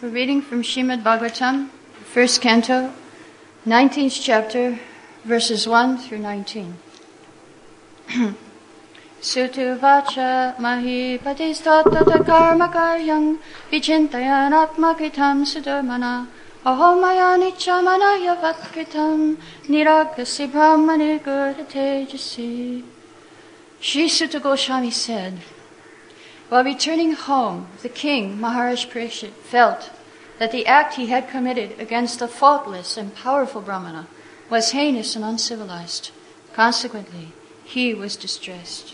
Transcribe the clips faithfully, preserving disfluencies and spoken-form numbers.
We're reading from Srimad Bhagavatam, first canto, nineteenth chapter, verses one through nineteen. Sutu vacha mahipatis tattata karma karyang vichintayan atmakritam sudurmana ahomaya nichamanaya vatkritam niragasi brahmani gurta tejasi. Sri Suta Goswami said, while returning home, the king, Maharaj Parikshit, felt that the act he had committed against the faultless and powerful Brahmana was heinous and uncivilized. Consequently, he was distressed.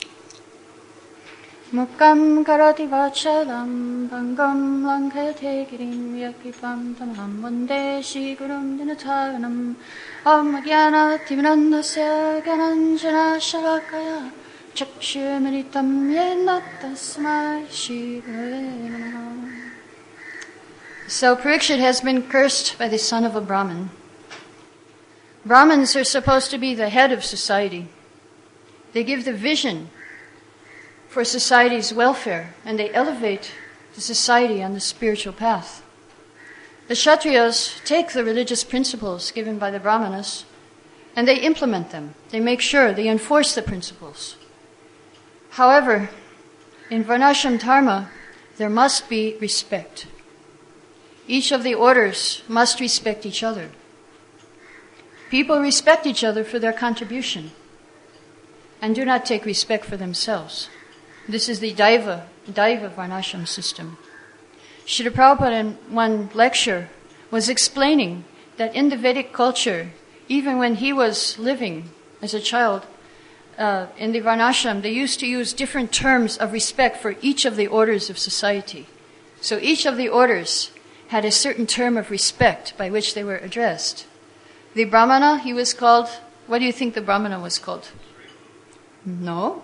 Mukkam karati vachalam bhangam lankayate girim yakipam tamaham vande shri gurum dinataranam amagyana timirandasya gananjana shavakaya chakshumaritam yena tasmai shri gurave namaha. So Parikshit has been cursed by the son of a Brahmin. Brahmins are supposed to be the head of society. They give the vision for society's welfare, and they elevate the society on the spiritual path. The Kshatriyas take the religious principles given by the Brahmanas, and they implement them. They make sure they enforce the principles. However, in Varnashram Dharma, there must be respect. Each of the orders must respect each other. People respect each other for their contribution and do not take respect for themselves. This is the Daiva, Daiva Varnashram system. Srila Prabhupada in one lecture was explaining that in the Vedic culture, even when he was living as a child uh, in the Varnashram, they used to use different terms of respect for each of the orders of society. So each of the orders had a certain term of respect by which they were addressed. The Brahmana, he was called, what do you think the Brahmana was called? No.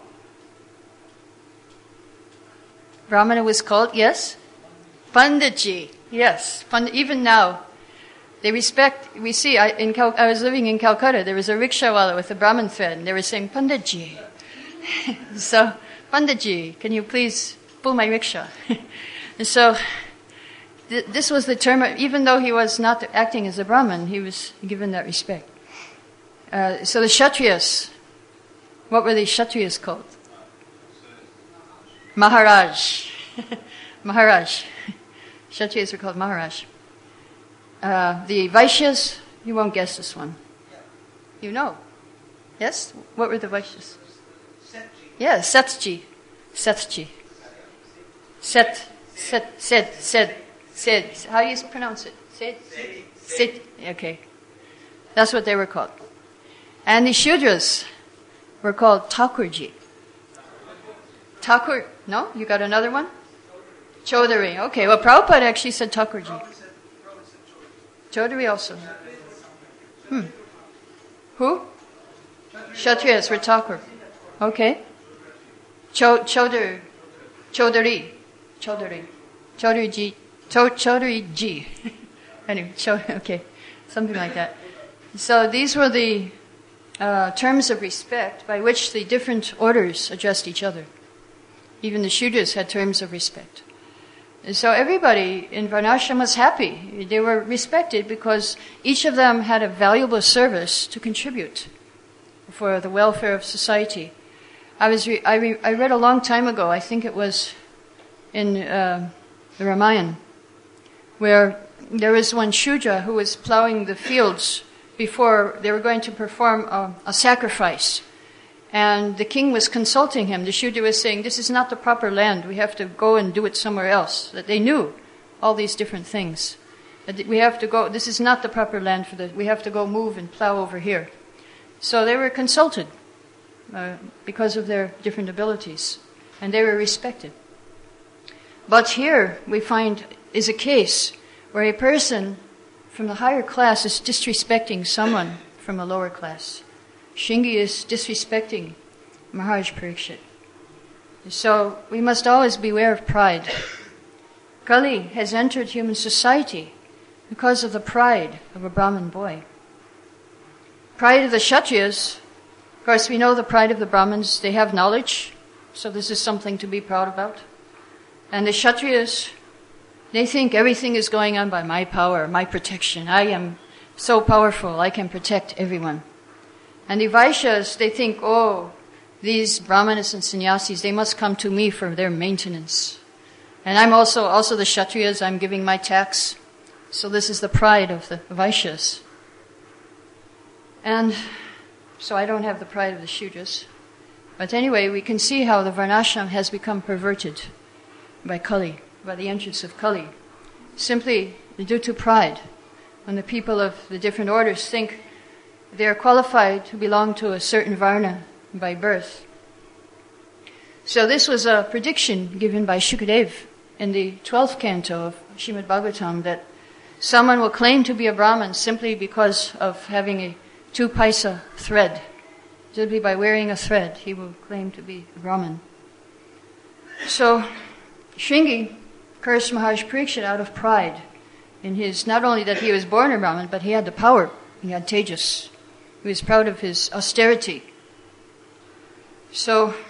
Brahmana was called, yes? Panditji, yes. Pand- even now, they respect, we see, I, in Cal- I was living in Calcutta, there was a rickshawala with a Brahmin thread, and they were saying, Panditji. So, Panditji, can you please pull my rickshaw? And so, th- this was the term, even though he was not acting as a Brahmin, he was given that respect. Uh, so the Kshatriyas, what were the Kshatriyas called? Maharaj. Maharaj. Kshatriyas were called Maharaj. Uh, the Vaishyas, you won't guess this one. You know. Yes? What were the Vaishyas? Yes, Satji. Satji. Set. Set. Set. Set. Set. How do you pronounce it? Set. Set. Okay. That's what they were called. And the Shudras were called Thakurji. Thakur, no? You got another one? Chaudhary. Okay, well, Prabhupada actually said Thakurji. Chaudhary also. Hmm. Who? Kshatriyas were Thakur. Okay. Chaudhary. Chaudhary. Chaudhary. Chaudharyji. Chaudharyji. Anyway, okay. Something like that. So these were the uh, terms of respect by which the different orders addressed each other. Even the Shudras had terms of respect. And so everybody in Varnashram was happy. They were respected because each of them had a valuable service to contribute for the welfare of society. I was re- I, re- I read a long time ago, I think it was in uh, the Ramayana, where there was one Shudra who was plowing the fields before they were going to perform a, a sacrifice. And the king was consulting him. The Shudra was saying, this is not the proper land. We have to go and do it somewhere else. That they knew all these different things. That we have to go, this is not the proper land for the, we have to go move and plow over here. So they were consulted uh, because of their different abilities. And they were respected. But here we find is a case where a person from the higher class is disrespecting someone from a lower class. Shringi is disrespecting Maharaj Parikshit. So we must always beware of pride. Kali has entered human society because of the pride of a Brahmin boy. Pride of the Kshatriyas, of course we know the pride of the Brahmins, they have knowledge, so this is something to be proud about. And the Kshatriyas, They think everything is going on by my power, my protection. I am so powerful, I can protect everyone. And the Vaishyas, they think, oh, these Brahmanas and Sannyasis, they must come to me for their maintenance. And I'm also, also the Kshatriyas, I'm giving my tax. So this is the pride of the Vaishyas. And so I don't have the pride of the Shudras. But anyway, we can see how the Varnashram has become perverted by Kali, by the entrance of Kali. Simply due to pride. When the people of the different orders think they are qualified to belong to a certain Varna by birth. So this was a prediction given by Shukadev in the twelfth canto of Srimad Bhagavatam, that someone will claim to be a Brahmin simply because of having a two paisa thread. Simply by wearing a thread, he will claim to be a Brahmin. So Shringi cursed Maharaj Parikshit out of pride in his, not only that he was born a Brahmin, but he had the power, he had tejas. He was proud of his austerity. So,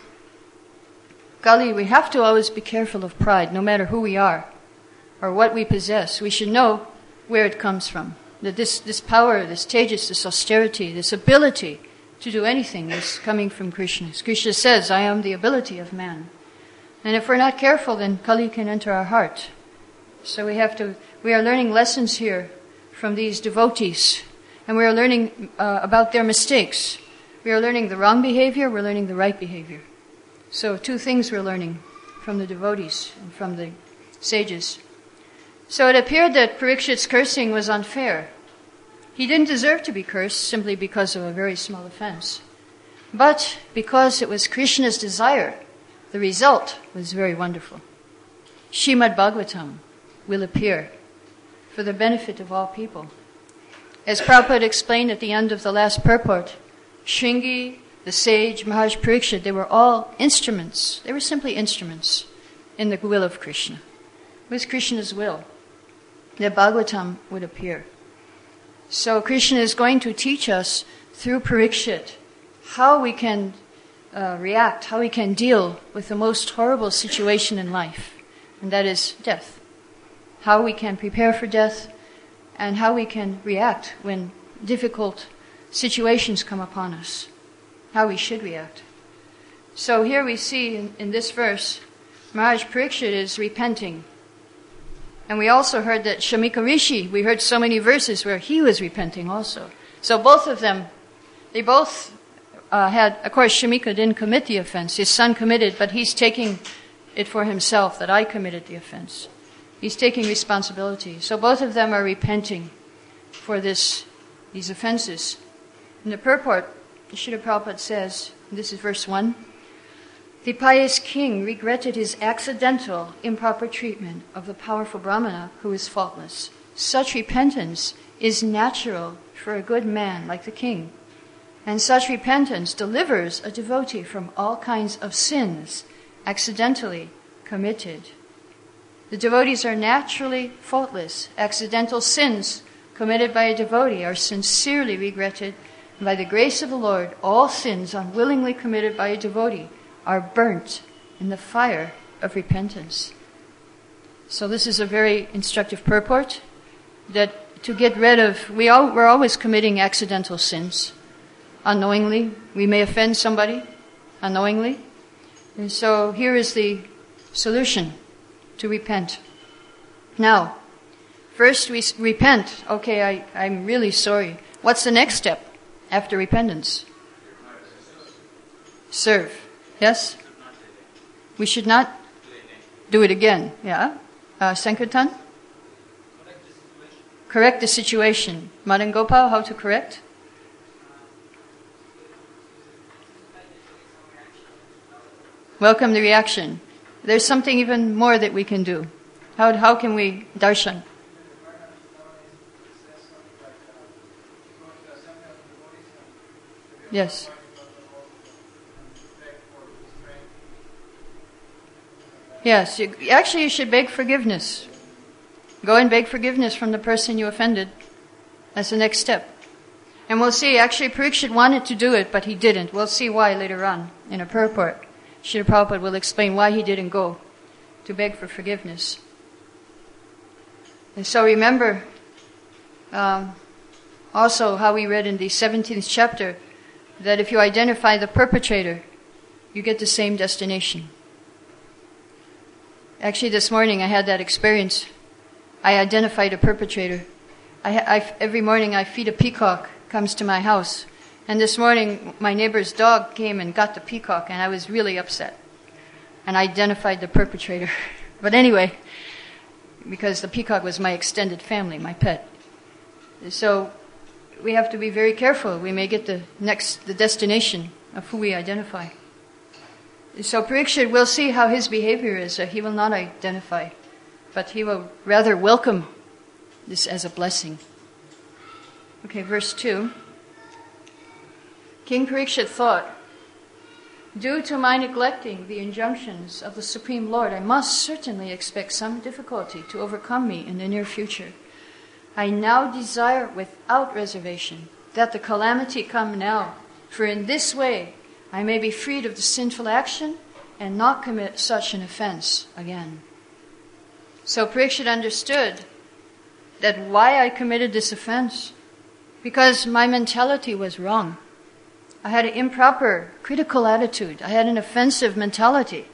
Kali, we have to always be careful of pride, no matter who we are or what we possess. We should know where it comes from. That this, this power, this tejas, this austerity, this ability to do anything is coming from Krishna. As Krishna says, I am the ability of man. And if we're not careful, then Kali can enter our heart. So we have to, we are learning lessons here from these devotees. And we are learning uh, about their mistakes. We are learning the wrong behavior, we're learning the right behavior. So two things we're learning from the devotees and from the sages. So it appeared that Parikshit's cursing was unfair. He didn't deserve to be cursed simply because of a very small offense. But because it was Krishna's desire, the result was very wonderful. Srimad Bhagavatam will appear for the benefit of all people. As Prabhupada explained at the end of the last purport, Shringi, the sage, Maharaj Parikshit, they were all instruments. They were simply instruments in the will of Krishna. It was Krishna's will that Bhagavatam would appear. So Krishna is going to teach us through Parikshit how we can uh, react, how we can deal with the most horrible situation in life, and that is death. How we can prepare for death, and how we can react when difficult situations come upon us. How we should react. So here we see in, in this verse, Maharaj Parikshit is repenting. And we also heard that Shamika Rishi, we heard so many verses where he was repenting also. So both of them, they both uh, had, of course Shamika didn't commit the offense. His son committed, but he's taking it for himself that I committed the offense. He's taking responsibility. So both of them are repenting for this, these offenses. In the purport, Srila Prabhupada says, this is verse one, the pious king regretted his accidental improper treatment of the powerful Brahmana who is faultless. Such repentance is natural for a good man like the king. And such repentance delivers a devotee from all kinds of sins accidentally committed. The devotees are naturally faultless. Accidental sins committed by a devotee are sincerely regretted. And by the grace of the Lord, all sins unwillingly committed by a devotee are burnt in the fire of repentance. So this is a very instructive purport, that to get rid of, we all, we're always committing accidental sins. Unknowingly, we may offend somebody, unknowingly. And so here is the solution, to repent. Now, first we repent. Okay, I, I'm really sorry. What's the next step after repentance? Serve. Yes? We should not do it again. Yeah? Uh, Sankirtan? Correct the situation. Madan Gopal, how to correct? Welcome the reaction. There's something even more that we can do. How, how can we darshan? Yes. Yes, you, actually you should beg forgiveness. Go and beg forgiveness from the person you offended. That's the next step. And we'll see, actually Parikshit wanted to do it, but he didn't. We'll see why later on in a purport. Srila Prabhupada will explain why he didn't go to beg for forgiveness. And so remember um, also how we read in the seventeenth chapter that if you identify the perpetrator, you get the same destination. Actually, this morning I had that experience. I identified a perpetrator. I, I, every morning I feed a peacock, comes to my house. And this morning my neighbor's dog came and got the peacock, and I was really upset. And I identified the perpetrator. But anyway, because the peacock was my extended family, my pet. So we have to be very careful. We may get the next, the destination of who we identify. So Parikshit will see how his behavior is. Uh, he will not identify, but he will rather welcome this as a blessing. Okay, verse two. King Parikshit thought, due to my neglecting the injunctions of the Supreme Lord, I must certainly expect some difficulty to overcome me in the near future. I now desire without reservation that the calamity come now, for in this way I may be freed of the sinful action and not commit such an offense again. So Parikshit understood that why I committed this offense, because my mentality was wrong. I had an improper, critical attitude. I had an offensive mentality.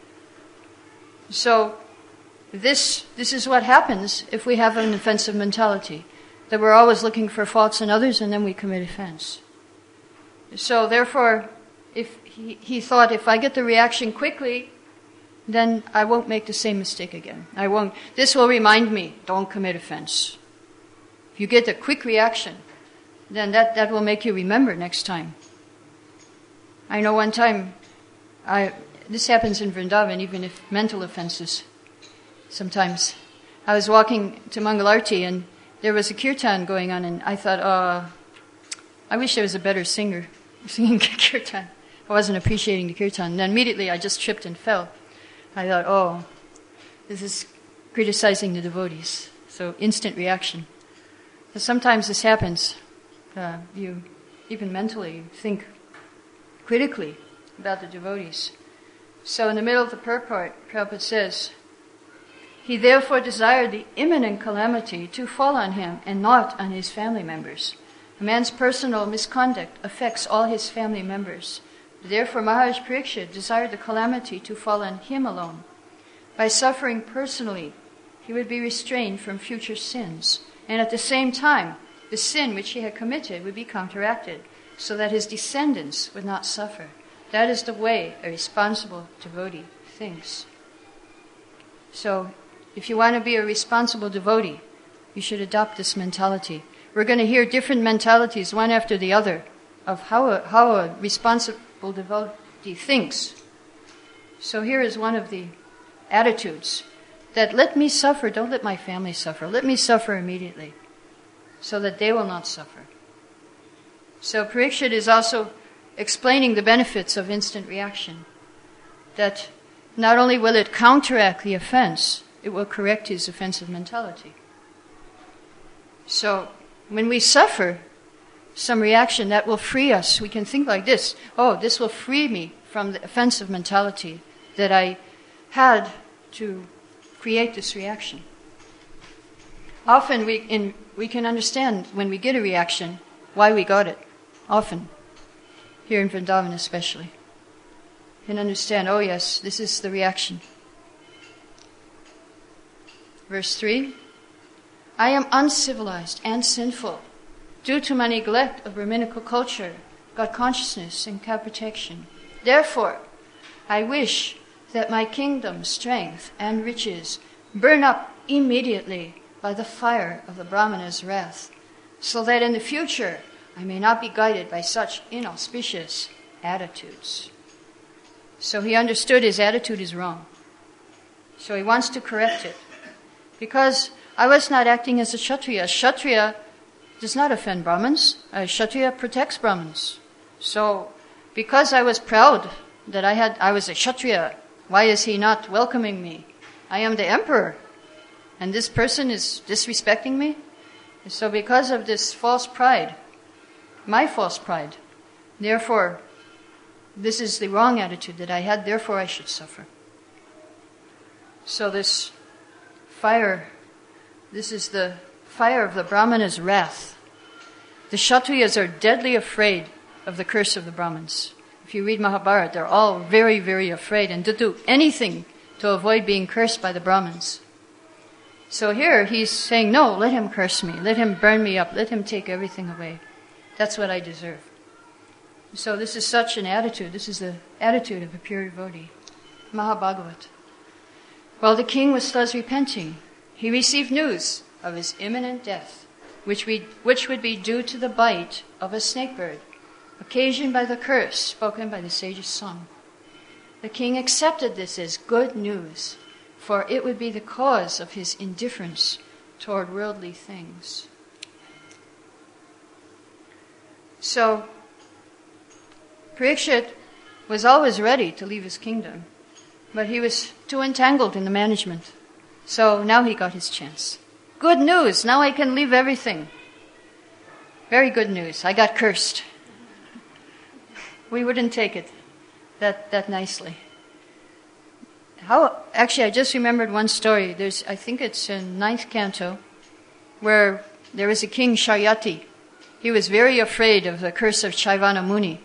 So this this is what happens if we have an offensive mentality, that we're always looking for faults in others and then we commit offense. So therefore, if he, he thought, if I get the reaction quickly, then I won't make the same mistake again. I won't. This will remind me, don't commit offense. If you get a quick reaction, then that, that will make you remember next time. I know one time, I this happens in Vrindavan, even if mental offenses, sometimes. I was walking to Mangalarti and there was a kirtan going on, and I thought, oh, I wish I was a better singer singing kirtan. I wasn't appreciating the kirtan. And then immediately I just tripped and fell. I thought, oh, this is criticizing the devotees. So instant reaction. But sometimes this happens. Uh, you, even mentally, think critically about the devotees. So in the middle of the purport, Prabhupada says, he therefore desired the imminent calamity to fall on him and not on his family members. A man's personal misconduct affects all his family members. Therefore, Maharaj Parikshit desired the calamity to fall on him alone. By suffering personally, he would be restrained from future sins, and at the same time, the sin which he had committed would be counteracted, so that his descendants would not suffer. That is the way a responsible devotee thinks. So, if you want to be a responsible devotee, you should adopt this mentality. We're going to hear different mentalities, one after the other, of how a, how a responsible devotee thinks. So here is one of the attitudes, that let me suffer, don't let my family suffer. Let me suffer immediately, so that they will not suffer. So Parikshit is also explaining the benefits of instant reaction, that not only will it counteract the offense, it will correct his offensive mentality. So when we suffer some reaction, that will free us. We can think like this, oh, this will free me from the offensive mentality that I had to create this reaction. Often we, in, we can understand when we get a reaction why we got it. Often, here in Vrindavan especially. You can understand, oh yes, this is the reaction. Verse three, I am uncivilized and sinful due to my neglect of Brahminical culture, God consciousness, and God protection. Therefore, I wish that my kingdom, strength, and riches burn up immediately by the fire of the Brahmana's wrath, so that in the future I may not be guided by such inauspicious attitudes. So he understood his attitude is wrong. So he wants to correct it. Because I was not acting as a Kshatriya. Kshatriya does not offend Brahmins. A Kshatriya protects Brahmins. So because I was proud that I had, I was a Kshatriya, why is he not welcoming me? I am the emperor, and this person is disrespecting me. So because of this false pride, my false pride, therefore, this is the wrong attitude that I had, therefore I should suffer. So this fire This is the fire of the Brahmana's wrath. The Kshatriyas are deadly afraid of the curse of the Brahmins. If you read Mahabharata, they're all very, very afraid and to do anything to avoid being cursed by the Brahmins. So here he's saying, no, let him curse me. Let him burn me up. Let him take everything away. That's what I deserve. So this is such an attitude. This is the attitude of a pure devotee. Mahabhagavat. While the king was thus repenting, he received news of his imminent death, which, we, which would be due to the bite of a snake bird, occasioned by the curse spoken by the sage's son. The king accepted this as good news, for it would be the cause of his indifference toward worldly things. So, Parikshit was always ready to leave his kingdom, but he was too entangled in the management. So now he got his chance. Good news, now I can leave everything. Very good news, I got cursed. We wouldn't take it that, that nicely. How, actually, I just remembered one story. There's, I think it's in ninth canto, where there was a king, Sharyati. He was very afraid of the curse of Chaivana Muni.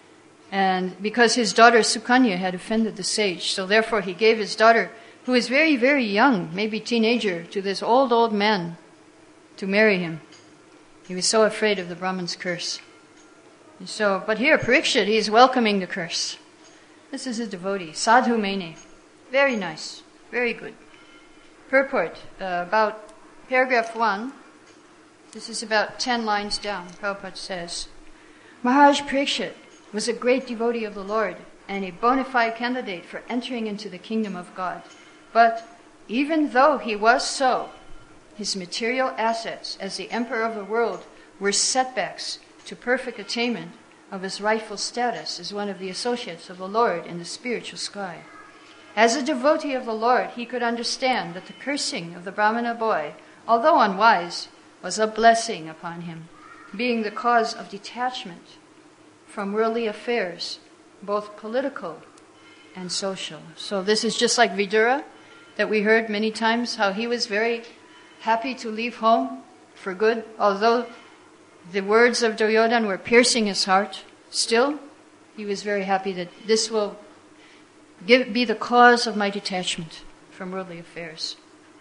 And because his daughter Sukanya had offended the sage, so therefore he gave his daughter, who was very, very young, maybe teenager, to this old, old man to marry him. He was so afraid of the Brahman's curse. And so, but here, Parikshit, he is welcoming the curse. This is a devotee, Sadhu Mene. Very nice, very good. Purport, uh, about paragraph one, this is about ten lines down. Prabhupada says, Maharaj Parikshit was a great devotee of the Lord and a bona fide candidate for entering into the kingdom of God. But even though he was so, his material assets as the emperor of the world were setbacks to perfect attainment of his rightful status as one of the associates of the Lord in the spiritual sky. As a devotee of the Lord, he could understand that the cursing of the Brahmana boy, although unwise, was a blessing upon him, being the cause of detachment from worldly affairs, both political and social. So this is just like Vidura, that we heard many times, how he was very happy to leave home for good, although the words of Duryodhana were piercing his heart. Still, he was very happy that this will give, be the cause of my detachment from worldly affairs.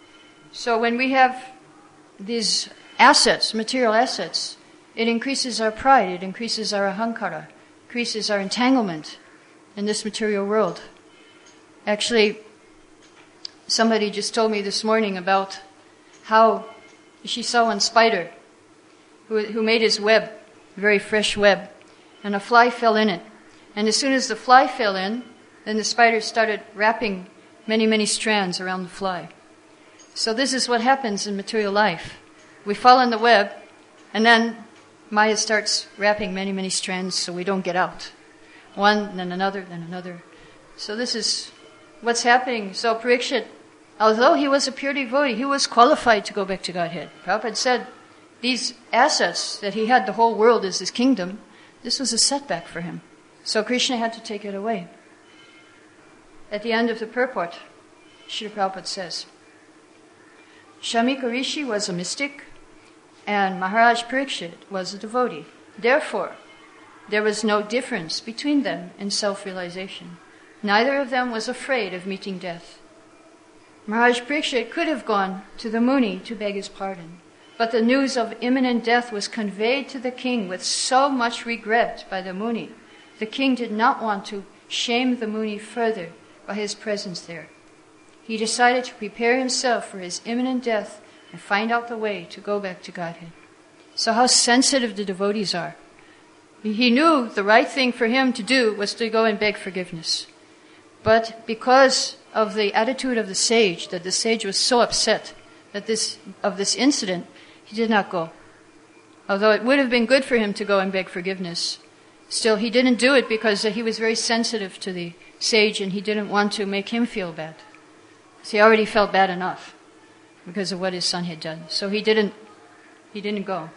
So when we have these assets, material assets, it increases our pride, it increases our ahankara, increases our entanglement in this material world. Actually, somebody just told me this morning about how she saw one spider who, who made his web, a very fresh web, and a fly fell in it. And as soon as the fly fell in, then the spider started wrapping many, many strands around the fly. So this is what happens in material life. We fall in the web, and then Maya starts wrapping many, many strands so we don't get out. One, then another, then another. So this is what's happening. So Parikshit, although he was a pure devotee, he was qualified to go back to Godhead. Prabhupada said these assets that he had, the whole world as his kingdom, this was a setback for him. So Krishna had to take it away. At the end of the purport, Srila Prabhupada says, Shamika Rishi was a mystic and Maharaj Parikshit was a devotee. Therefore, there was no difference between them in self-realization. Neither of them was afraid of meeting death. Maharaj Parikshit could have gone to the Muni to beg his pardon, but the news of imminent death was conveyed to the king with so much regret by the Muni. The king did not want to shame the Muni further by his presence there. He decided to prepare himself for his imminent death and find out the way to go back to Godhead. So how sensitive the devotees are. He knew the right thing for him to do was to go and beg forgiveness. But because of the attitude of the sage, that the sage was so upset that this of this incident, he did not go. Although it would have been good for him to go and beg forgiveness, still he didn't do it because he was very sensitive to the sage and he didn't want to make him feel bad. So he already felt bad enough because of what his son had done. So he didn't he didn't go.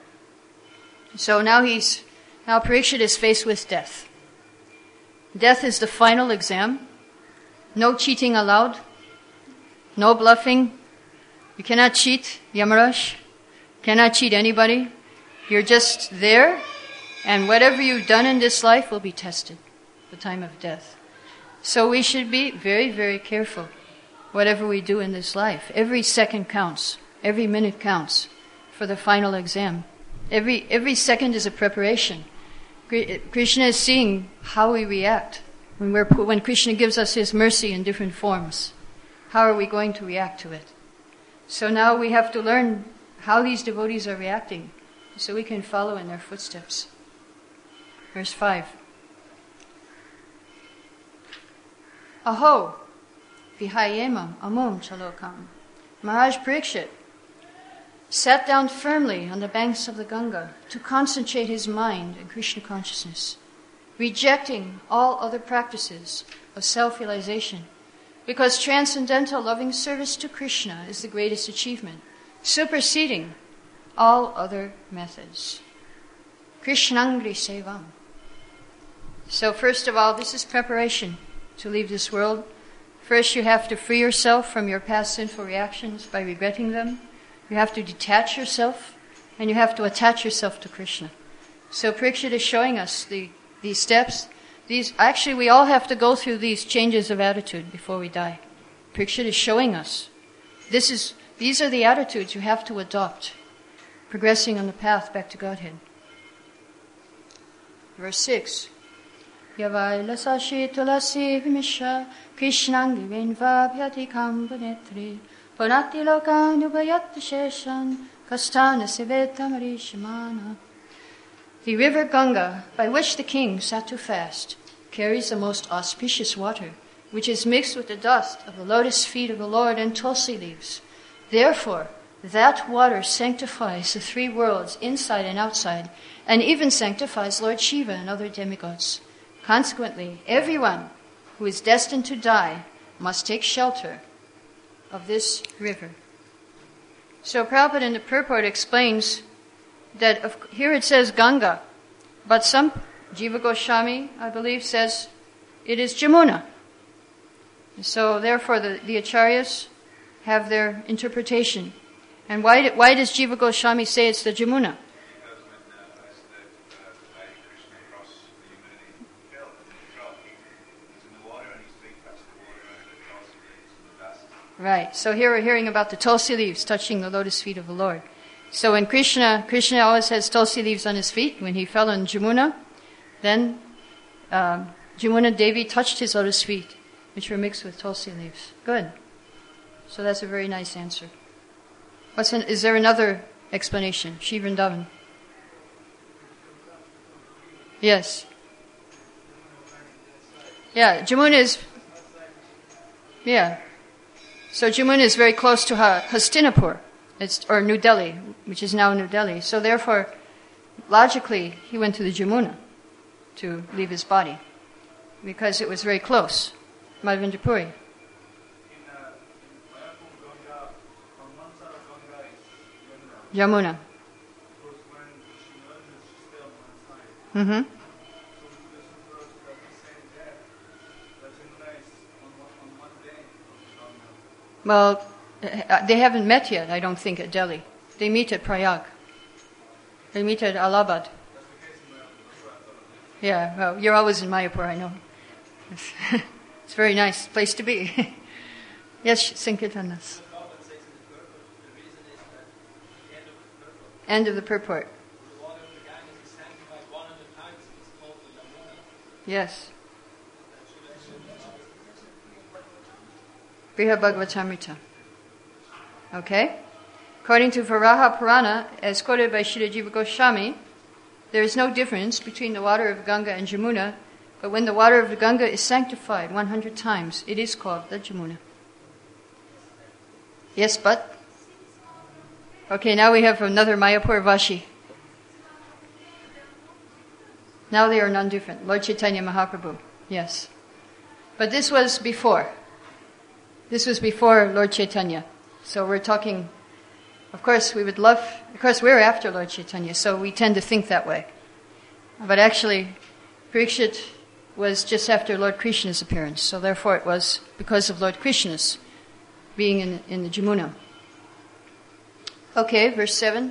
So now he's now Parikshit is faced with death. Death is the final exam. No cheating allowed. No bluffing. You cannot cheat Yamaraj. Cannot cheat anybody. You're just there, and whatever you've done in this life will be tested at the time of death. So we should be very, very careful. Whatever we do in this life, every second counts. Every minute counts for the final exam. Every every second is a preparation. Krishna is seeing how we react when we're when Krishna gives us His mercy in different forms. How are we going to react to it? So now we have to learn how these devotees are reacting, so we can follow in their footsteps. Verse five. Aho, vihayemam amom chalokam. Maharaj Parikshit sat down firmly on the banks of the Ganga to concentrate his mind in Krishna consciousness, rejecting all other practices of self-realization, because transcendental loving service to Krishna is the greatest achievement, superseding all other methods. Krishnangri Sevam. So first of all, this is preparation to leave this world. First, you have to free yourself from your past sinful reactions by regretting them. You have to detach yourself, and you have to attach yourself to Krishna. So Parikshit is showing us the, these steps. These actually, we all have to go through these changes of attitude before we die. Parikshit is showing us this is these are the attitudes you have to adopt, progressing on the path back to Godhead. Verse six. Yavai lasashi tulasi vimisha krishnangi venva bhyati kambanetri panati lokan ubayat sheshan kastana siveta marishimana. The river Ganga, by which the king sat to fast, carries the most auspicious water, which is mixed with the dust of the lotus feet of the Lord and tulsi leaves. Therefore, that water sanctifies the three worlds, inside and outside, and even sanctifies Lord Shiva and other demigods. Consequently, everyone who is destined to die must take shelter of this river. So Prabhupada in the purport explains that of, here it says Ganga, but some, Jiva Goswami, I believe, says it is Jamuna. So therefore the, the Acharyas have their interpretation. And why, did, why does Jiva Goswami say it's the Jamuna? Right. So here we're hearing about the tulsi leaves touching the lotus feet of the Lord. So when Krishna, Krishna always has tulsi leaves on his feet. When he fell in Jamuna, then uh, Jamuna Devi touched his lotus feet, which were mixed with tulsi leaves. Good. So that's a very nice answer. What's an, is there another explanation? Shri Vrindavan. Yes. Yeah, Jamuna is... Yeah. So Jamuna is very close to Hastinapur, it's, or New Delhi, which is now New Delhi. So therefore, logically, he went to the Jamuna to leave his body, because it was very close. Madhavendra Puri. Jamuna. Mm-hmm. Well, they haven't met yet, I don't think, at Delhi. They meet at Prayag. They meet at Allahabad. Yeah, well, you're always in Mayapur, I know. It's, it's a very nice place to be. Yes, Sankirtanas. End of the purport. Yes. Brihad Bhagavatamrita. Okay? According to Varaha Purana, as quoted by Srila Jiva Goswami, there is no difference between the water of Ganga and Jamuna, but when the water of the Ganga is sanctified one hundred times, it is called the Jamuna. Yes, but? Okay, now we have another Mayapur Vashi. Now they are non-different. Lord Chaitanya Mahaprabhu. Yes. But this was before. This was before Lord Chaitanya. So we're talking, of course we would love, of course we're after Lord Chaitanya, so we tend to think that way. But actually, Parikshit was just after Lord Krishna's appearance, so therefore it was because of Lord Krishna's being in, in the Jamuna. Okay, verse seven.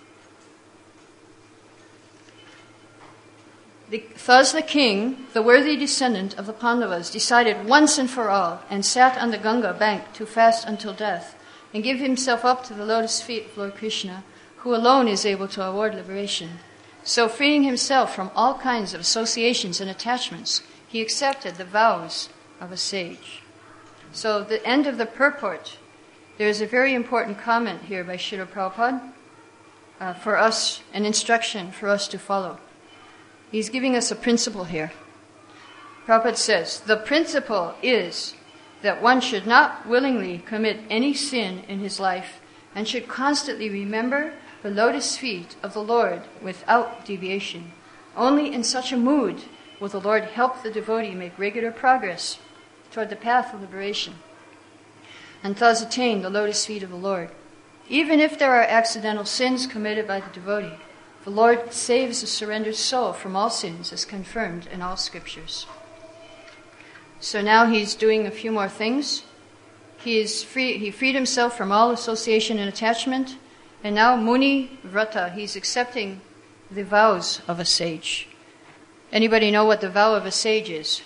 The, thus the king, the worthy descendant of the Pandavas, decided once and for all, and sat on the Ganga bank to fast until death, and give himself up to the lotus feet of Lord Krishna, who alone is able to award liberation. So freeing himself from all kinds of associations and attachments, he accepted the vows of a sage. So the end of the purport, there is a very important comment here by Srila Prabhupada uh, for us, an instruction for us to follow. He's giving us a principle here. Prabhupada says, the principle is that one should not willingly commit any sin in his life and should constantly remember the lotus feet of the Lord without deviation. Only in such a mood will the Lord help the devotee make regular progress toward the path of liberation and thus attain the lotus feet of the Lord. Even if there are accidental sins committed by the devotee, the Lord saves the surrendered soul from all sins, as confirmed in all scriptures. So now he's doing a few more things. He is free. He freed himself from all association and attachment, and now Muni Vrata. He's accepting the vows of a sage. Anybody know what the vow of a sage is?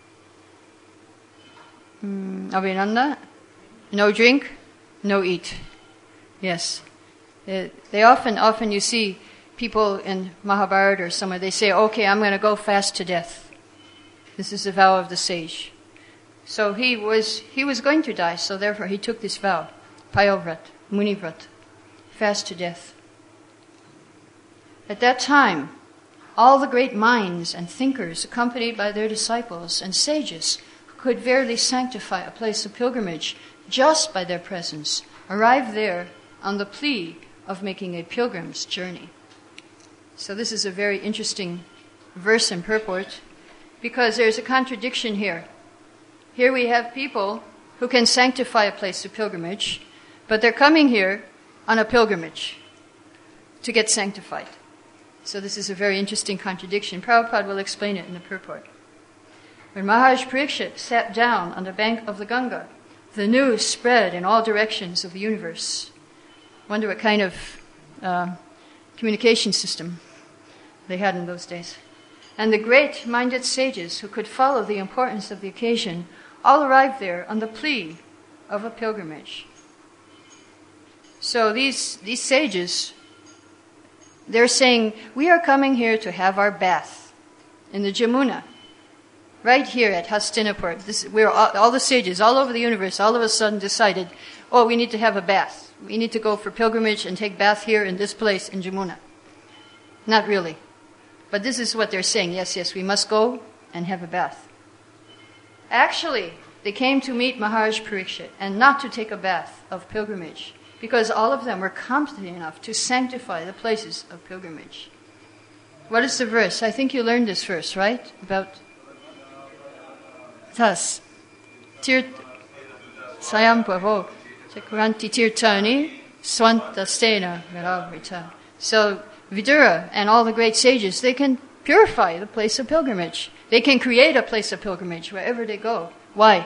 Mm, Abhinanda? No drink, no eat. Yes, they, they often, often you see. People in Mahabharata or somewhere, they say, okay, I'm going to go fast to death. This is the vow of the sage. So he was he was going to die, so therefore he took this vow, Payovrat, Munivrat, fast to death. At that time, all the great minds and thinkers, accompanied by their disciples and sages, who could verily sanctify a place of pilgrimage just by their presence, arrived there on the plea of making a pilgrim's journey. So this is a very interesting verse and purport, because there's a contradiction here. Here we have people who can sanctify a place of pilgrimage, but they're coming here on a pilgrimage to get sanctified. So this is a very interesting contradiction. Prabhupada will explain it in the purport. When Maharaj Parikshit sat down on the bank of the Ganga, the news spread in all directions of the universe. Wonder what kind of uh, communication system they had in those days. And the great-minded sages who could follow the importance of the occasion all arrived there on the plea of a pilgrimage. So these these sages, they're saying, we are coming here to have our bath in the Jamuna, right here at Hastinapur. This, we're all, all the sages all over the universe all of a sudden decided, oh, we need to have a bath. We need to go for pilgrimage and take bath here in this place in Jamuna. Not really. But this is what they're saying. Yes, yes, we must go and have a bath. Actually, they came to meet Maharaj Parikshit and not to take a bath of pilgrimage, because all of them were competent enough to sanctify the places of pilgrimage. What is the verse? I think you learned this verse, right? About Thus, Tir Sayampavo Chakranti Tirtani Swanta Stena Viravrita. So Vidura and all the great sages, they can purify the place of pilgrimage. They can create a place of pilgrimage wherever they go. Why?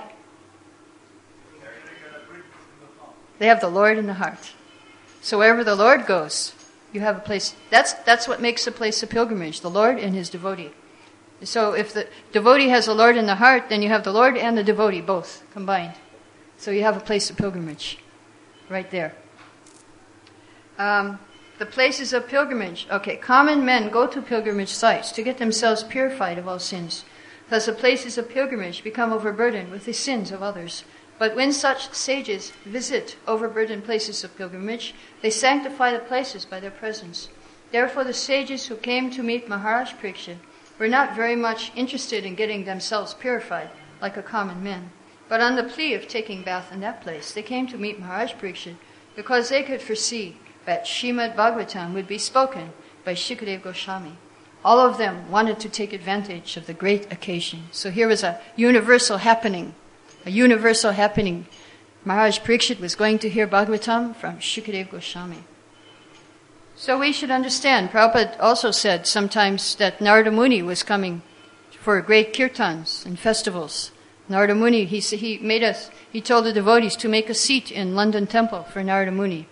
They have the Lord in the heart. So wherever the Lord goes, you have a place. That's that's what makes a place of pilgrimage, the Lord and his devotee. So if the devotee has the Lord in the heart, then you have the Lord and the devotee both combined. So you have a place of pilgrimage right there. Um, the places of pilgrimage. Okay, common men go to pilgrimage sites to get themselves purified of all sins. Thus the places of pilgrimage become overburdened with the sins of others. But when such sages visit overburdened places of pilgrimage, they sanctify the places by their presence. Therefore the sages who came to meet Maharaj Parikshit were not very much interested in getting themselves purified like a common man. But on the plea of taking bath in that place, they came to meet Maharaj Parikshit because they could foresee that Srimad Bhagavatam would be spoken by Shukadeva Goswami. All of them wanted to take advantage of the great occasion. So here was a universal happening, a universal happening. Maharaj Parikshit was going to hear Bhagavatam from Shukadeva Goswami. So we should understand, Prabhupada also said sometimes that Narada Muni was coming for great kirtans and festivals. Narada Muni, he, he made us, he told the devotees to make a seat in London Temple for Narada Muni.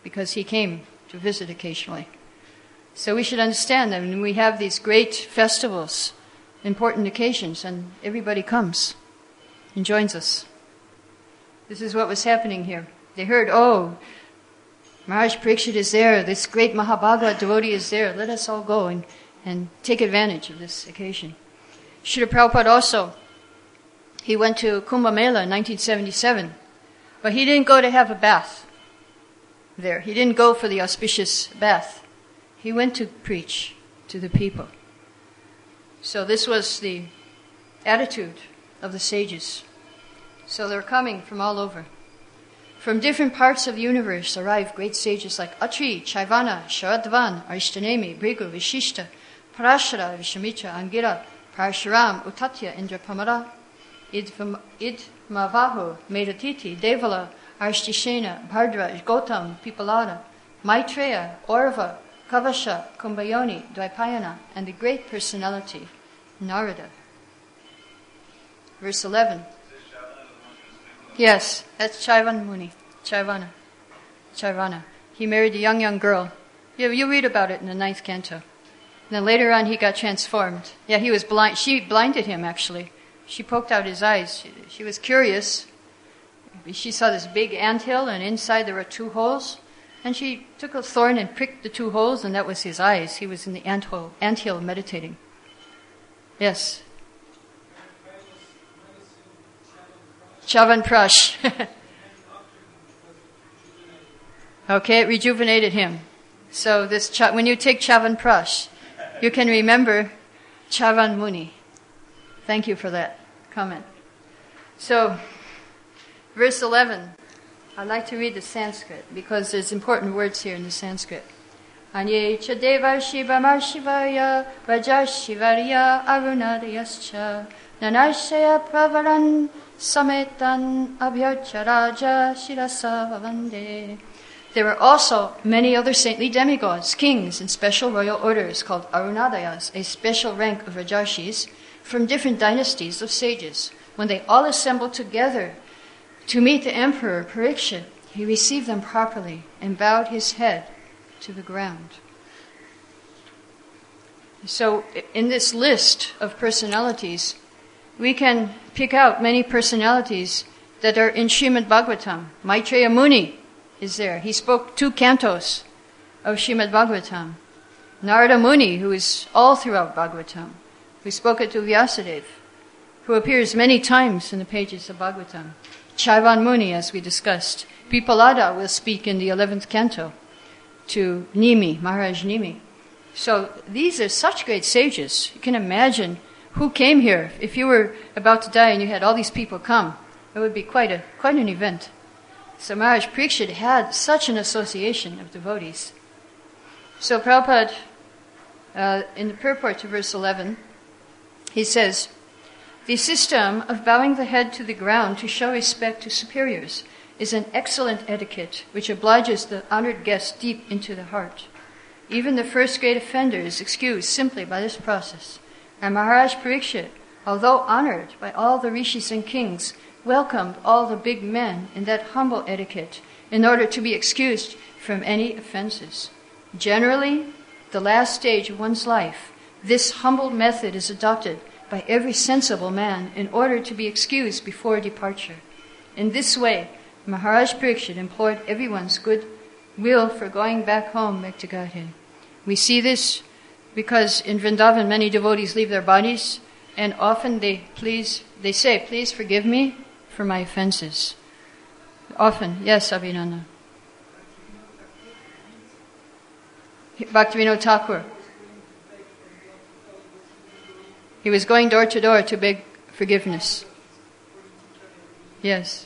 because he came to visit occasionally. So we should understand that when we have these great festivals, important occasions, and everybody comes and joins us. This is what was happening here. They heard, oh, Maharaj Parikshit is there, this great Mahabhagavad devotee is there, let us all go and, and take advantage of this occasion. Srila Prabhupada also, he went to Kumbh Mela in nineteen seventy-seven, but he didn't go to have a bath there. He didn't go for the auspicious bath. He went to preach to the people. So this was the attitude of the sages. So they're coming from all over. From different parts of the universe arrive great sages like Atri, Chaivana, Sharadvan, Arishtanemi, Bhrigu, Vishishta, Parashara, Vishwamitra, Angira, Parashuram, Utatya, Indrapamara, Idmavahu, Medatiti, Devala, Arishtisena, Bhardra, Gautam, Pipalada, Maitreya, Orva, Kavasha, Kumbhayoni, Dvaipayana, and the great personality, Narada. Verse eleven. Yes, that's Chaivana Muni. Chaivana. Chaivana. He married a young, young girl. You, you read about it in the ninth canto. And then later on he got transformed. Yeah, he was blind. She blinded him, actually. She poked out his eyes. She, she was curious. She saw this big anthill, and inside there were two holes. And she took a thorn and pricked the two holes, and that was his eyes. He was in the anthill, anthill meditating. Yes. Chavanprash. Okay, it rejuvenated him. So this cha- when you take Chavanprash, you can remember Chavan Muni. Thank you for that comment. So, verse eleven. I'd like to read the Sanskrit because there's important words here in the Sanskrit. Anye cha deva shiva marshivaya vajashivarya arunadayascha nanashaya pravaran sametan abhyarcharaja shirasa vande. There were also many other saintly demigods, kings, and special royal orders called Arunadayas, a special rank of Rajarshis from different dynasties of sages. When they all assembled together to meet the emperor Parikshit, he received them properly and bowed his head to the ground. So in this list of personalities, we can pick out many personalities that are in Srimad Bhagavatam. Maitreya Muni is there. He spoke two cantos of Srimad Bhagavatam. Narada Muni, who is all throughout Bhagavatam, who spoke it to Vyasadeva, who appears many times in the pages of Bhagavatam. Chaivan Muni, as we discussed. Pipalada will speak in the eleventh canto to Nimi, Maharaj Nimi. So these are such great sages. You can imagine who came here. If you were about to die and you had all these people come, it would be quite a quite an event. So Maharaj Parikshit had such an association of devotees. So Prabhupada, uh, in the purport to verse eleven, he says, the system of bowing the head to the ground to show respect to superiors is an excellent etiquette which obliges the honored guest deep into the heart. Even the first great offender is excused simply by this process. And Maharaj Parikshit, although honored by all the rishis and kings, welcomed all the big men in that humble etiquette in order to be excused from any offenses. Generally, the last stage of one's life, this humble method is adopted by every sensible man in order to be excused before departure. In this way, Maharaj Parikshit implored everyone's good will for going back home, back to Godhead. We see this because in Vrindavan many devotees leave their bodies, and often they please they say, please forgive me for my offenses. Often, yes, Abhinanda. Bhaktivinoda Thakur. He was going door to door to beg forgiveness. Yes.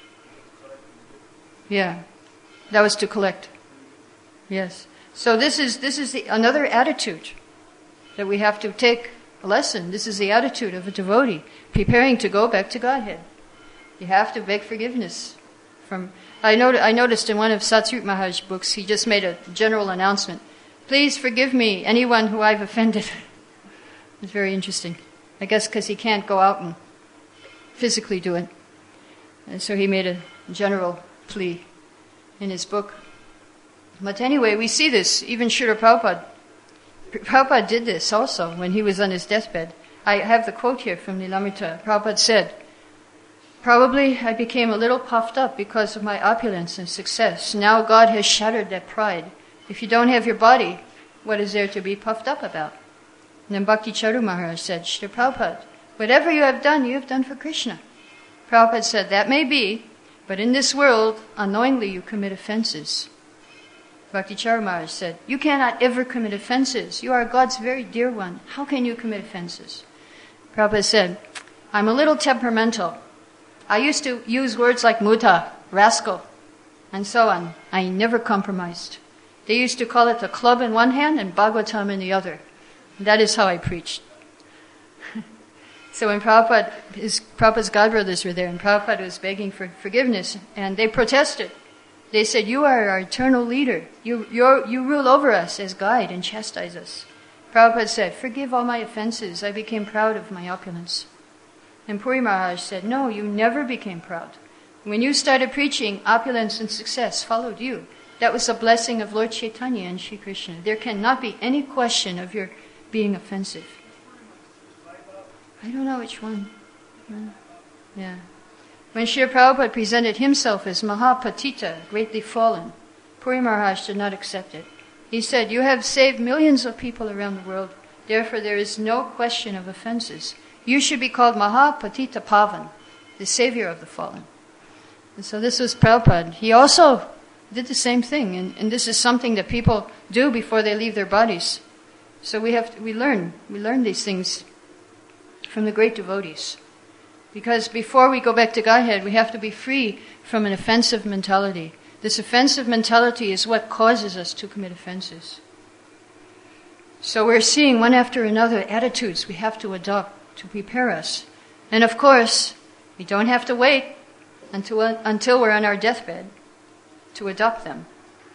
Yeah. That was to collect. Yes. So this is this is the, another attitude that we have to take a lesson. This is the attitude of a devotee preparing to go back to Godhead. You have to beg forgiveness from. I, not, I noticed in one of Satsut Maharaj's books, he just made a general announcement. Please forgive me, anyone who I've offended. It's very interesting. I guess because he can't go out and physically do it. And so he made a general plea in his book. But anyway, we see this. Even Srila Prabhupada, Prabhupada did this also when he was on his deathbed. I have the quote here from Lilamrita. Prabhupada said, "Probably I became a little puffed up because of my opulence and success. Now God has shattered that pride. If you don't have your body, what is there to be puffed up about?" And then Bhakti Charu Maharaj said, "Srila Prabhupada, whatever you have done, you have done for Krishna." Prabhupada said, "That may be, but in this world, unknowingly you commit offenses." Bhakti Charu Maharaj said, "You cannot ever commit offenses. You are God's very dear one. How can you commit offenses?" Prabhupada said, "I'm a little temperamental. I used to use words like muta, rascal, and so on. I never compromised. They used to call it the club in one hand and Bhagavatam in the other. That is how I preached." So when Prabhupada, his, Prabhupada's godbrothers were there, and Prabhupada was begging for forgiveness, and they protested. They said, "You are our eternal leader. You, you're, you rule over us as guide and chastise us." Prabhupada said, "Forgive all my offenses. I became proud of my opulence." And Puri Maharaj said, "No, you never became proud. When you started preaching, opulence and success followed you. That was a blessing of Lord Chaitanya and Shri Krishna. There cannot be any question of your being offensive." I don't know which one. Yeah. When Srila Prabhupada presented himself as Mahapatita, greatly fallen, Puri Maharaj did not accept it. He said, "You have saved millions of people around the world. Therefore there is no question of offenses. You should be called Mahapatita Pavan, the savior of the fallen." And so this was Prabhupada. He also did the same thing, and, and this is something that people do before they leave their bodies. So we have to, we learn we learn these things from the great devotees, because before we go back to Godhead, we have to be free from an offensive mentality. This offensive mentality is what causes us to commit offenses. So we're seeing one after another attitudes we have to adopt to prepare us, and of course, we don't have to wait until until we're on our deathbed to adopt them.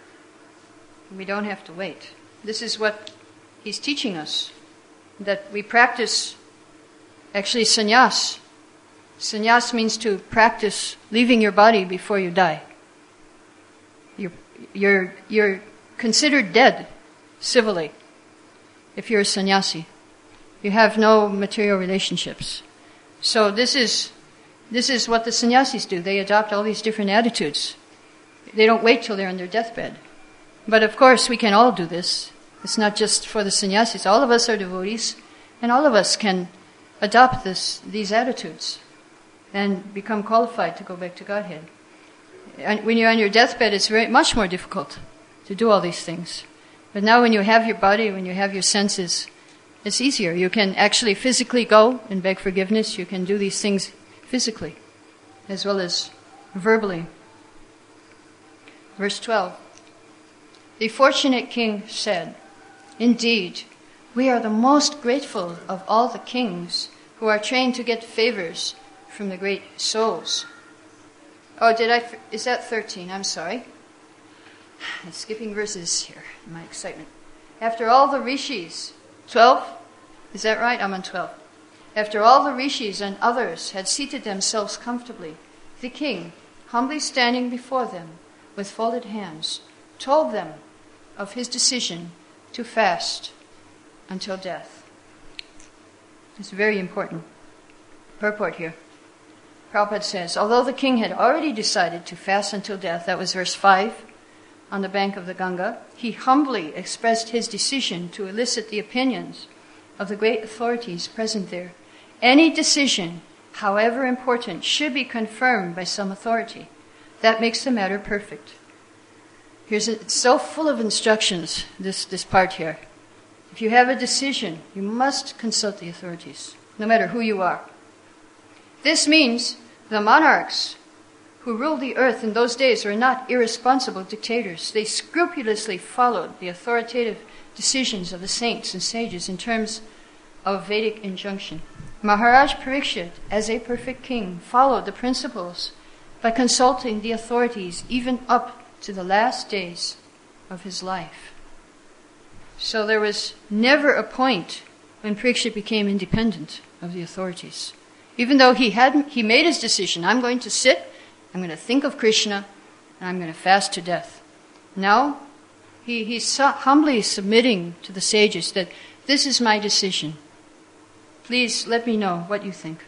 We don't have to wait. This is what he's teaching us, that we practice, actually sannyas. Sannyas means to practice leaving your body before you die. You're, you're, you're considered dead civilly if you're a sannyasi. You have no material relationships. So this is this is what the sannyasis do. They adopt all these different attitudes. They don't wait till they're on their deathbed. But of course, we can all do this. It's not just for the sannyasis. All of us are devotees, and all of us can adopt this these attitudes and become qualified to go back to Godhead. And when you're on your deathbed, it's very much more difficult to do all these things. But now when you have your body, when you have your senses, it's easier. You can actually physically go and beg forgiveness. You can do these things physically as well as verbally. Verse twelve. The fortunate king said, "Indeed, we are the most grateful of all the kings who are trained to get favors from the great souls." Oh, did I? Is that thirteen? I'm sorry. I'm skipping verses here in my excitement. After all the rishis, twelve? Is that right? I'm on twelve. After all the rishis and others had seated themselves comfortably, the king, humbly standing before them with folded hands, told them of his decision to fast until death. It's very important purport here. Prabhupada says, although the king had already decided to fast until death, that was verse five, on the bank of the Ganga, he humbly expressed his decision to elicit the opinions of the great authorities present there. Any decision, however important, should be confirmed by some authority. That makes the matter perfect. Here's a, it's so full of instructions, this, this part here. If you have a decision, you must consult the authorities, no matter who you are. This means the monarchs who ruled the earth in those days were not irresponsible dictators. They scrupulously followed the authoritative decisions of the saints and sages in terms of Vedic injunction. Maharaj Parikshit, as a perfect king, followed the principles by consulting the authorities even up to the last days of his life. So there was never a point when Parikshit became independent of the authorities. Even though he had he made his decision, I'm going to sit, I'm going to think of Krishna, and I'm going to fast to death. Now, He, he's so humbly submitting to the sages that this is my decision. Please let me know what you think.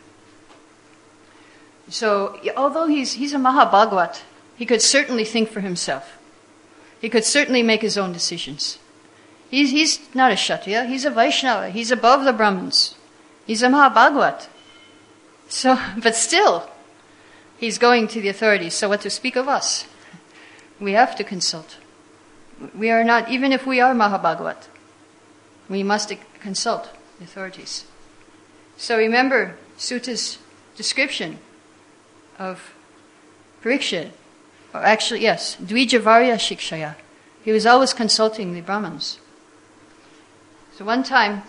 So, although he's, he's a Mahabhagavat, he could certainly think for himself. He could certainly make his own decisions. He's, he's not a Kshatriya, he's a Vaishnava, he's above the Brahmins. He's a Mahabhagavat. So, but still, he's going to the authorities. So what to speak of us? We have to consult. We are not, even if we are Mahabhagavat, we must consult the authorities. So remember Suta's description of Parikshit, or actually, yes, Dvijavarya Shikshaya. He was always consulting the Brahmins. So one time,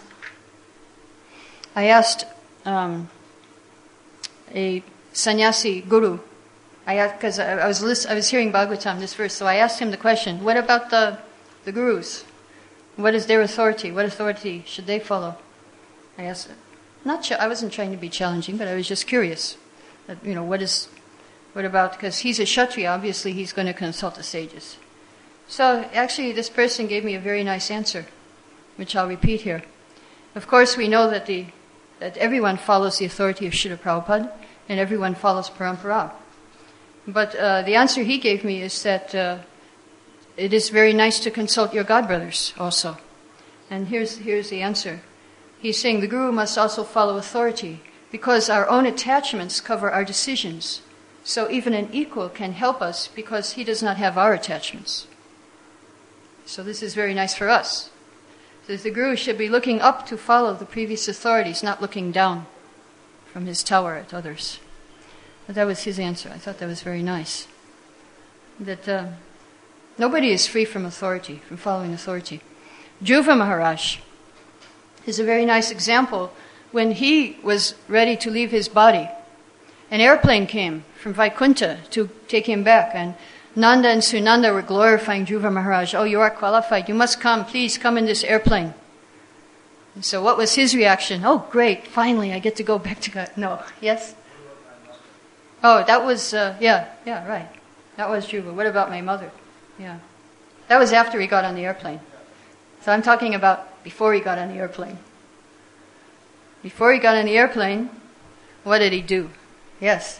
I asked um, a sannyasi guru, I asked, because I, I was list, I was hearing Bhagavatam this verse, so I asked him the question, what about the, the gurus? What is their authority? What authority should they follow? I asked, not ch- I wasn't trying to be challenging, but I was just curious. That, you know, what is, what about, because he's a Kshatriya, obviously he's going to consult the sages. So actually this person gave me a very nice answer, which I'll repeat here. Of course we know that the that everyone follows the authority of Srila Prabhupada, and everyone follows Parampara. But uh, the answer he gave me is that uh, it is very nice to consult your godbrothers also. And here's here's the answer. He's saying the Guru must also follow authority, because our own attachments cover our decisions. So even an equal can help us because he does not have our attachments. So this is very nice for us. So the Guru should be looking up to follow the previous authorities, not looking down from his tower at others. But that was his answer. I thought that was very nice. That uh, nobody is free from authority, from following authority. Dhruva Maharaj is a very nice example. When he was ready to leave his body, an airplane came from Vaikuntha to take him back, and Nanda and Sunanda were glorifying Dhruva Maharaj. Oh, you are qualified. You must come. Please come in this airplane. And so what was his reaction? Oh, great. Finally, I get to go back to God. No. Yes? Oh, that was, uh, yeah, yeah, right. That was Dhruva. What about my mother? Yeah. That was after he got on the airplane. So I'm talking about before he got on the airplane. Before he got on the airplane, what did he do? Yes.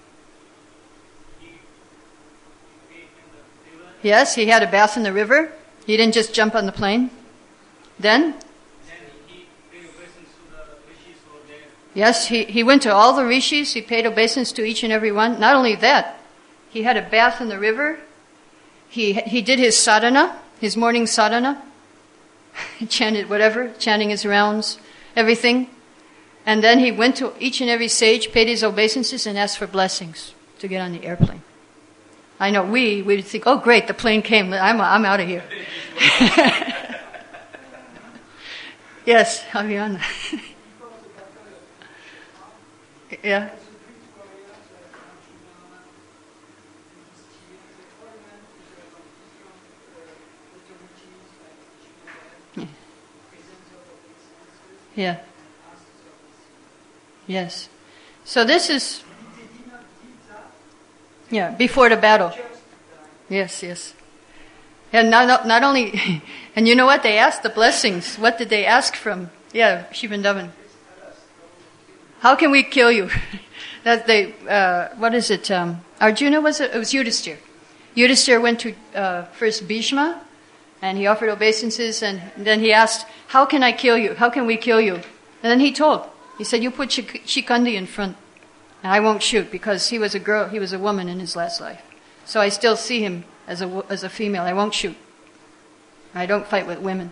Yes, he had a bath in the river. He didn't just jump on the plane. Then? Yes, he, he went to all the rishis. He paid obeisance to each and every one. Not only that, he had a bath in the river. He he did his sadhana, his morning sadhana. He chanted whatever, chanting his rounds, everything. And then he went to each and every sage, paid his obeisances, and asked for blessings to get on the airplane. I know we we would think, oh great, the plane came. I'm I'm out of here. Yes, I'll be on. Yeah. Yeah. Yes. So this is, yeah, before the battle. Yes, yes. And not, not only, and you know what, they asked the blessings. What did they ask from, yeah, Shivandavan? How can we kill you? That they, uh, what is it, um, Arjuna was it? It was Yudhisthira. Yudhisthira went to uh, first Bhishma, and he offered obeisances, and then he asked, how can I kill you? How can we kill you? And then he told, he said, you put Shik- Shikandi in front, and I won't shoot, because he was a girl, he was a woman in his last life. So I still see him as a, as a female. I won't shoot. I don't fight with women.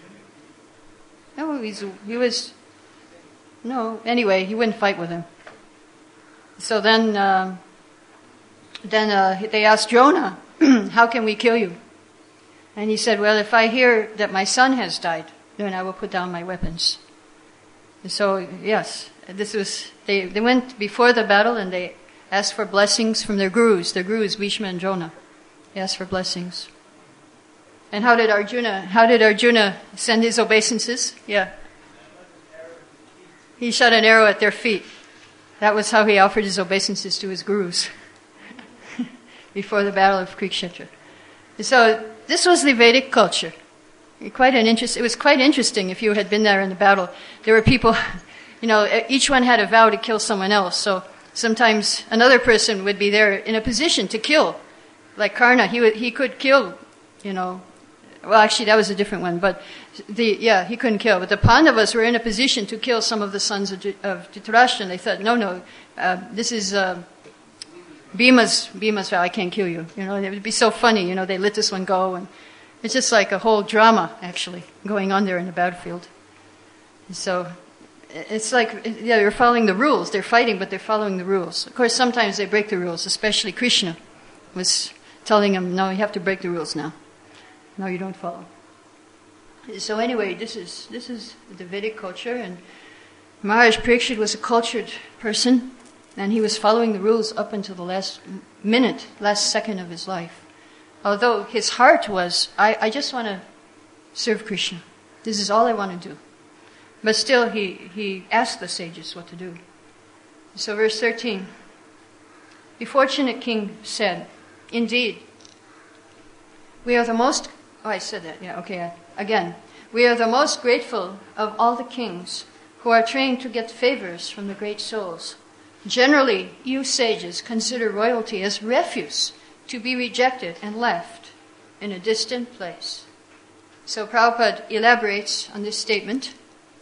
No, he's, he was, no, anyway, he wouldn't fight with him. So then, uh, then uh, they asked Jonah, how can we kill you? And he said, well, if I hear that my son has died, then I will put down my weapons. And so, yes, this was, they, they went before the battle and they asked for blessings from their gurus. Their gurus, Bhishma and Jonah. They asked for blessings. And how did Arjuna, how did Arjuna send his obeisances? Yeah. He shot an arrow at their feet. That was how he offered his obeisances to his gurus before the battle of Kurukshetra. So this was the Vedic culture. Quite an interest. It was quite interesting if you had been there in the battle. There were people, you know, each one had a vow to kill someone else. So sometimes another person would be there in a position to kill. Like Karna, he would, he could kill, you know. Well, actually, that was a different one. But the yeah, he couldn't kill. But the Pandavas were in a position to kill some of the sons of, of Dhritarashtra. And they thought, no, no, uh, this is uh, Bhima's Bhima's vow. I can't kill you. You know, it would be so funny. You know, they let this one go, and it's just like a whole drama actually going on there in the battlefield. And so it's like yeah, they're following the rules. They're fighting, but they're following the rules. Of course, sometimes they break the rules. Especially Krishna was telling them, no, you have to break the rules now. No, you don't follow. So anyway, this is this is the Vedic culture, and Maharaj Parikshit was a cultured person, and he was following the rules up until the last minute, last second of his life. Although his heart was, I, I just want to serve Krishna. This is all I want to do. But still, he, he asked the sages what to do. So verse thirteen, the fortunate king said, indeed, we are the most... Oh, I said that. Yeah, okay. Again. We are the most grateful of all the kings who are trained to get favors from the great souls. Generally, you sages consider royalty as refuse to be rejected and left in a distant place. So Prabhupada elaborates on this statement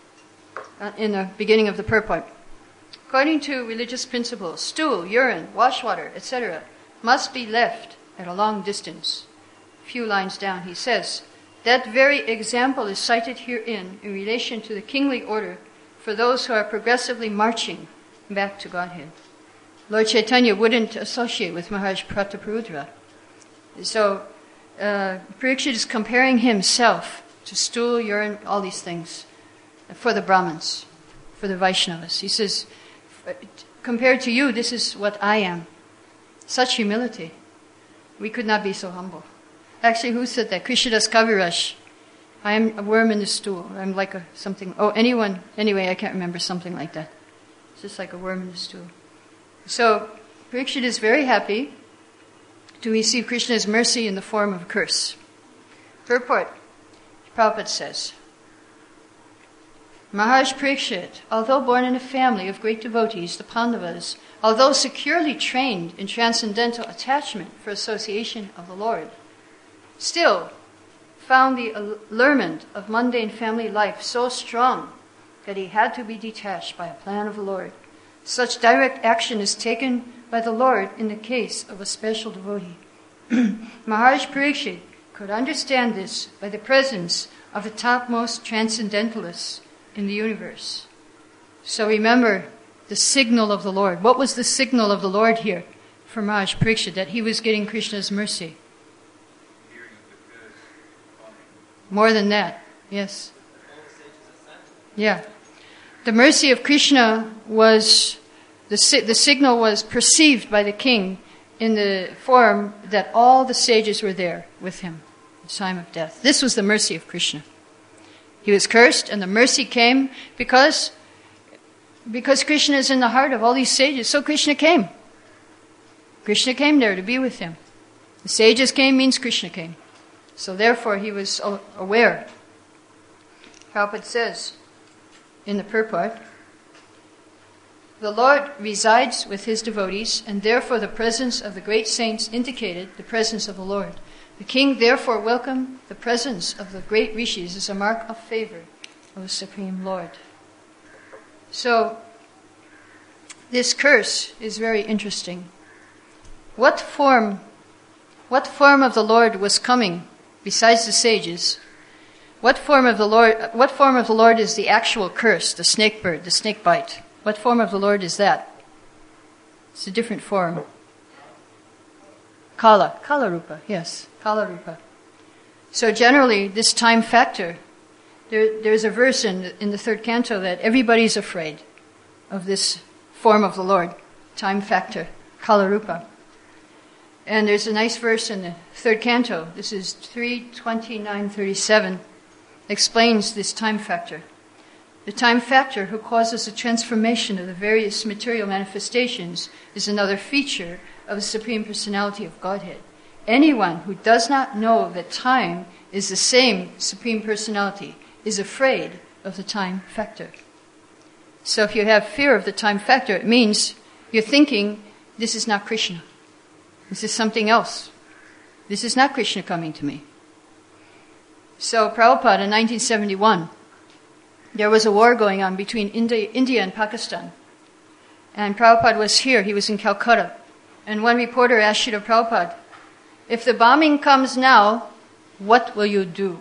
in the beginning of the purport. According to religious principles, stool, urine, wash water, et cetera must be left at a long distance. Few lines down, he says, that very example is cited herein in relation to the kingly order for those who are progressively marching back to Godhead. Lord Chaitanya wouldn't associate with Maharaj Prataparudra. So uh, Parikshit is comparing himself to stool, urine, all these things for the Brahmins, for the Vaishnavas. He says, compared to you, this is what I am. Such humility. We could not be so humble. Actually, who said that? Krishnadas Kaviraj. I am a worm in the stool. I'm like a something. Oh, anyone. Anyway, I can't remember something like that. It's just like a worm in the stool. So, Parikshit is very happy to receive Krishna's mercy in the form of a curse. Purport. Prabhupada says, Maharaj Parikshit, although born in a family of great devotees, the Pandavas, although securely trained in transcendental attachment for association of the Lord, still found the allurement of mundane family life so strong that he had to be detached by a plan of the Lord. Such direct action is taken by the Lord in the case of a special devotee. Maharaj Parikshit could understand this by the presence of the topmost transcendentalists in the universe. So remember the signal of the Lord. What was the signal of the Lord here for Maharaj Parikshit? That he was getting Krishna's mercy. More than that, yes. Yeah. The mercy of Krishna was, the, the signal was perceived by the king in the form that all the sages were there with him at the time of death. This was the mercy of Krishna. He was cursed, and the mercy came because, because Krishna is in the heart of all these sages. So Krishna came. Krishna came there to be with him. The sages came means Krishna came. So therefore he was aware. Prabhupada says in the purport, the Lord resides with his devotees, and therefore the presence of the great saints indicated the presence of the Lord. The king therefore welcomed the presence of the great rishis as a mark of favor of the Supreme Lord. So this curse is very interesting. What form, what form of the Lord was coming besides the sages? What form of the Lord? What form of the Lord is the actual curse? The snake bird, the snake bite. What form of the Lord is that? It's a different form. Kala, Kala Rupa, yes, Kala Rupa. So generally, this time factor. There, there's a verse in in the third canto that everybody's afraid of this form of the Lord, time factor, Kala Rupa. And there's a nice verse in the third canto. This is three twenty-nine thirty-seven. Explains this time factor. The time factor who causes the transformation of the various material manifestations is another feature of the Supreme Personality of Godhead. anyone who does not know that time is the same Supreme Personality is afraid of the time factor. So if you have fear of the time factor, it means you're thinking, this is not Krishna. This is something else. This is not Krishna coming to me. So Prabhupada in nineteen seventy-one, there was a war going on between India, India and Pakistan. And Prabhupada was here, he was in Calcutta. And one reporter asked Srila Prabhupada, if the bombing comes now, what will you do?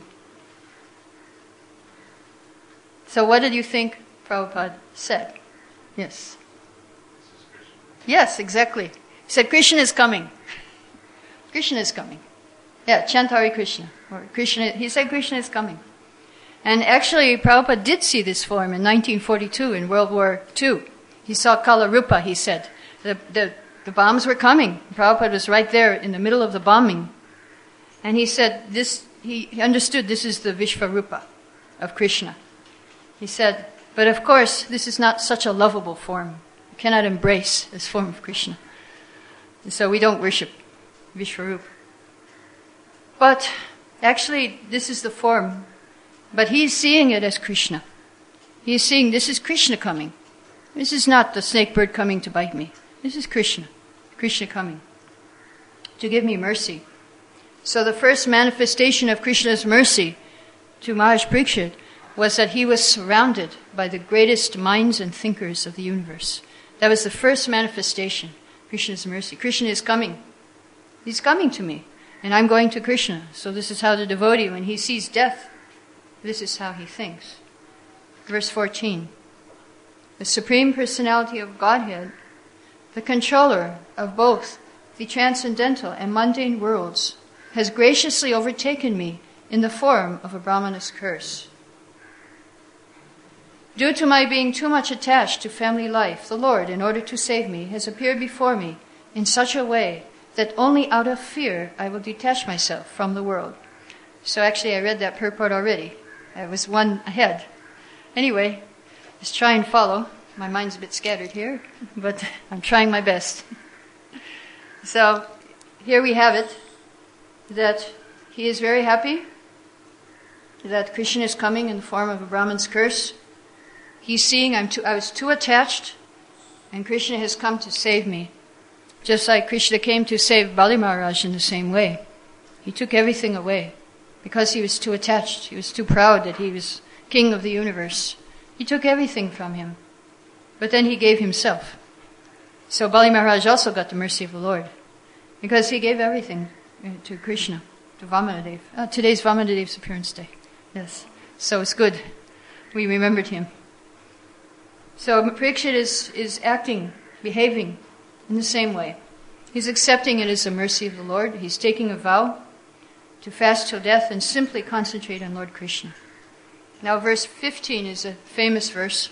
So what did you think Prabhupada said? Yes. Yes, exactly. He said, Krishna is coming. Krishna is coming. Yeah, chant Hare Krishna. Or Krishna, he said Krishna is coming. And actually, Prabhupada did see this form in nineteen forty-two in World War Two. He saw Kala Rupa, he said. The, the, the bombs were coming. Prabhupada was right there in the middle of the bombing. And he said, this, he understood this is the Vishvarupa of Krishna. He said, but of course, this is not such a lovable form. You cannot embrace this form of Krishna. And so we don't worship Vishvarupa. But actually, this is the form. But he's seeing it as Krishna. He's seeing this is Krishna coming. This is not the snake bird coming to bite me. This is Krishna. Krishna coming to give me mercy. So the first manifestation of Krishna's mercy to Maharaj Parikshit was that he was surrounded by the greatest minds and thinkers of the universe. That was the first manifestation, Krishna's mercy. Krishna is coming. He's coming to me. And I'm going to Krishna. So this is how the devotee, when he sees death, this is how he thinks. Verse fourteen. The Supreme Personality of Godhead, the controller of both the transcendental and mundane worlds, has graciously overtaken me in the form of a Brahmana's curse. Due to my being too much attached to family life, the Lord, in order to save me, has appeared before me in such a way that only out of fear I will detach myself from the world. So actually I read that purport already. I was one ahead. Anyway, let's try and follow. My mind's a bit scattered here, but I'm trying my best. So here we have it, that he is very happy that Krishna is coming in the form of a Brahman's curse. He's seeing I'm too, I was too attached, and Krishna has come to save me. Just like Krishna came to save Bali Maharaj in the same way. He took everything away because he was too attached. He was too proud that he was king of the universe. He took everything from him. But then he gave himself. So Bali Maharaj also got the mercy of the Lord because he gave everything to Krishna, to Vamanadev. Uh, today's Vamanadev's appearance day. Yes. So it's good. We remembered him. So Parikshit is, is acting, behaving in the same way. He's accepting it as the mercy of the Lord. He's taking a vow to fast till death and simply concentrate on Lord Krishna. Now verse fifteen is a famous verse.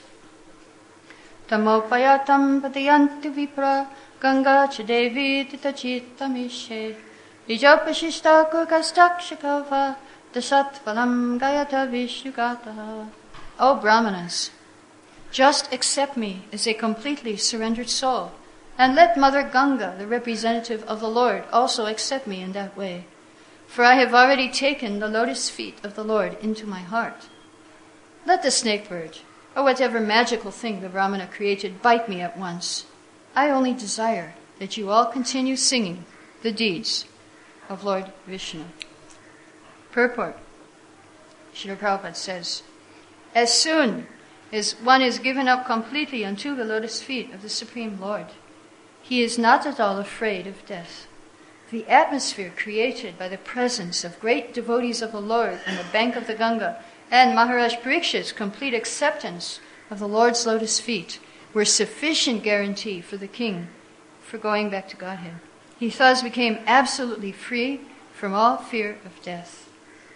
Tamopayatam patayanti vipra ganga chadevi titachitamishe ijapashishta kurkastakshakava dasatvalam gayata vishnugata. O Brahmanas, just accept me as a completely surrendered soul, and let Mother Ganga, the representative of the Lord, also accept me in that way. For I have already taken the lotus feet of the Lord into my heart. Let the snake bird, or whatever magical thing the Brahmana created, bite me at once. I only desire that you all continue singing the deeds of Lord Vishnu. Purport. Srila Prabhupada says, as soon as one is given up completely unto the lotus feet of the Supreme Lord, he is not at all afraid of death. The atmosphere created by the presence of great devotees of the Lord on the bank of the Ganga and Maharaj Parikshit's complete acceptance of the Lord's lotus feet were sufficient guarantee for the king for going back to Godhead. He thus became absolutely free from all fear of death.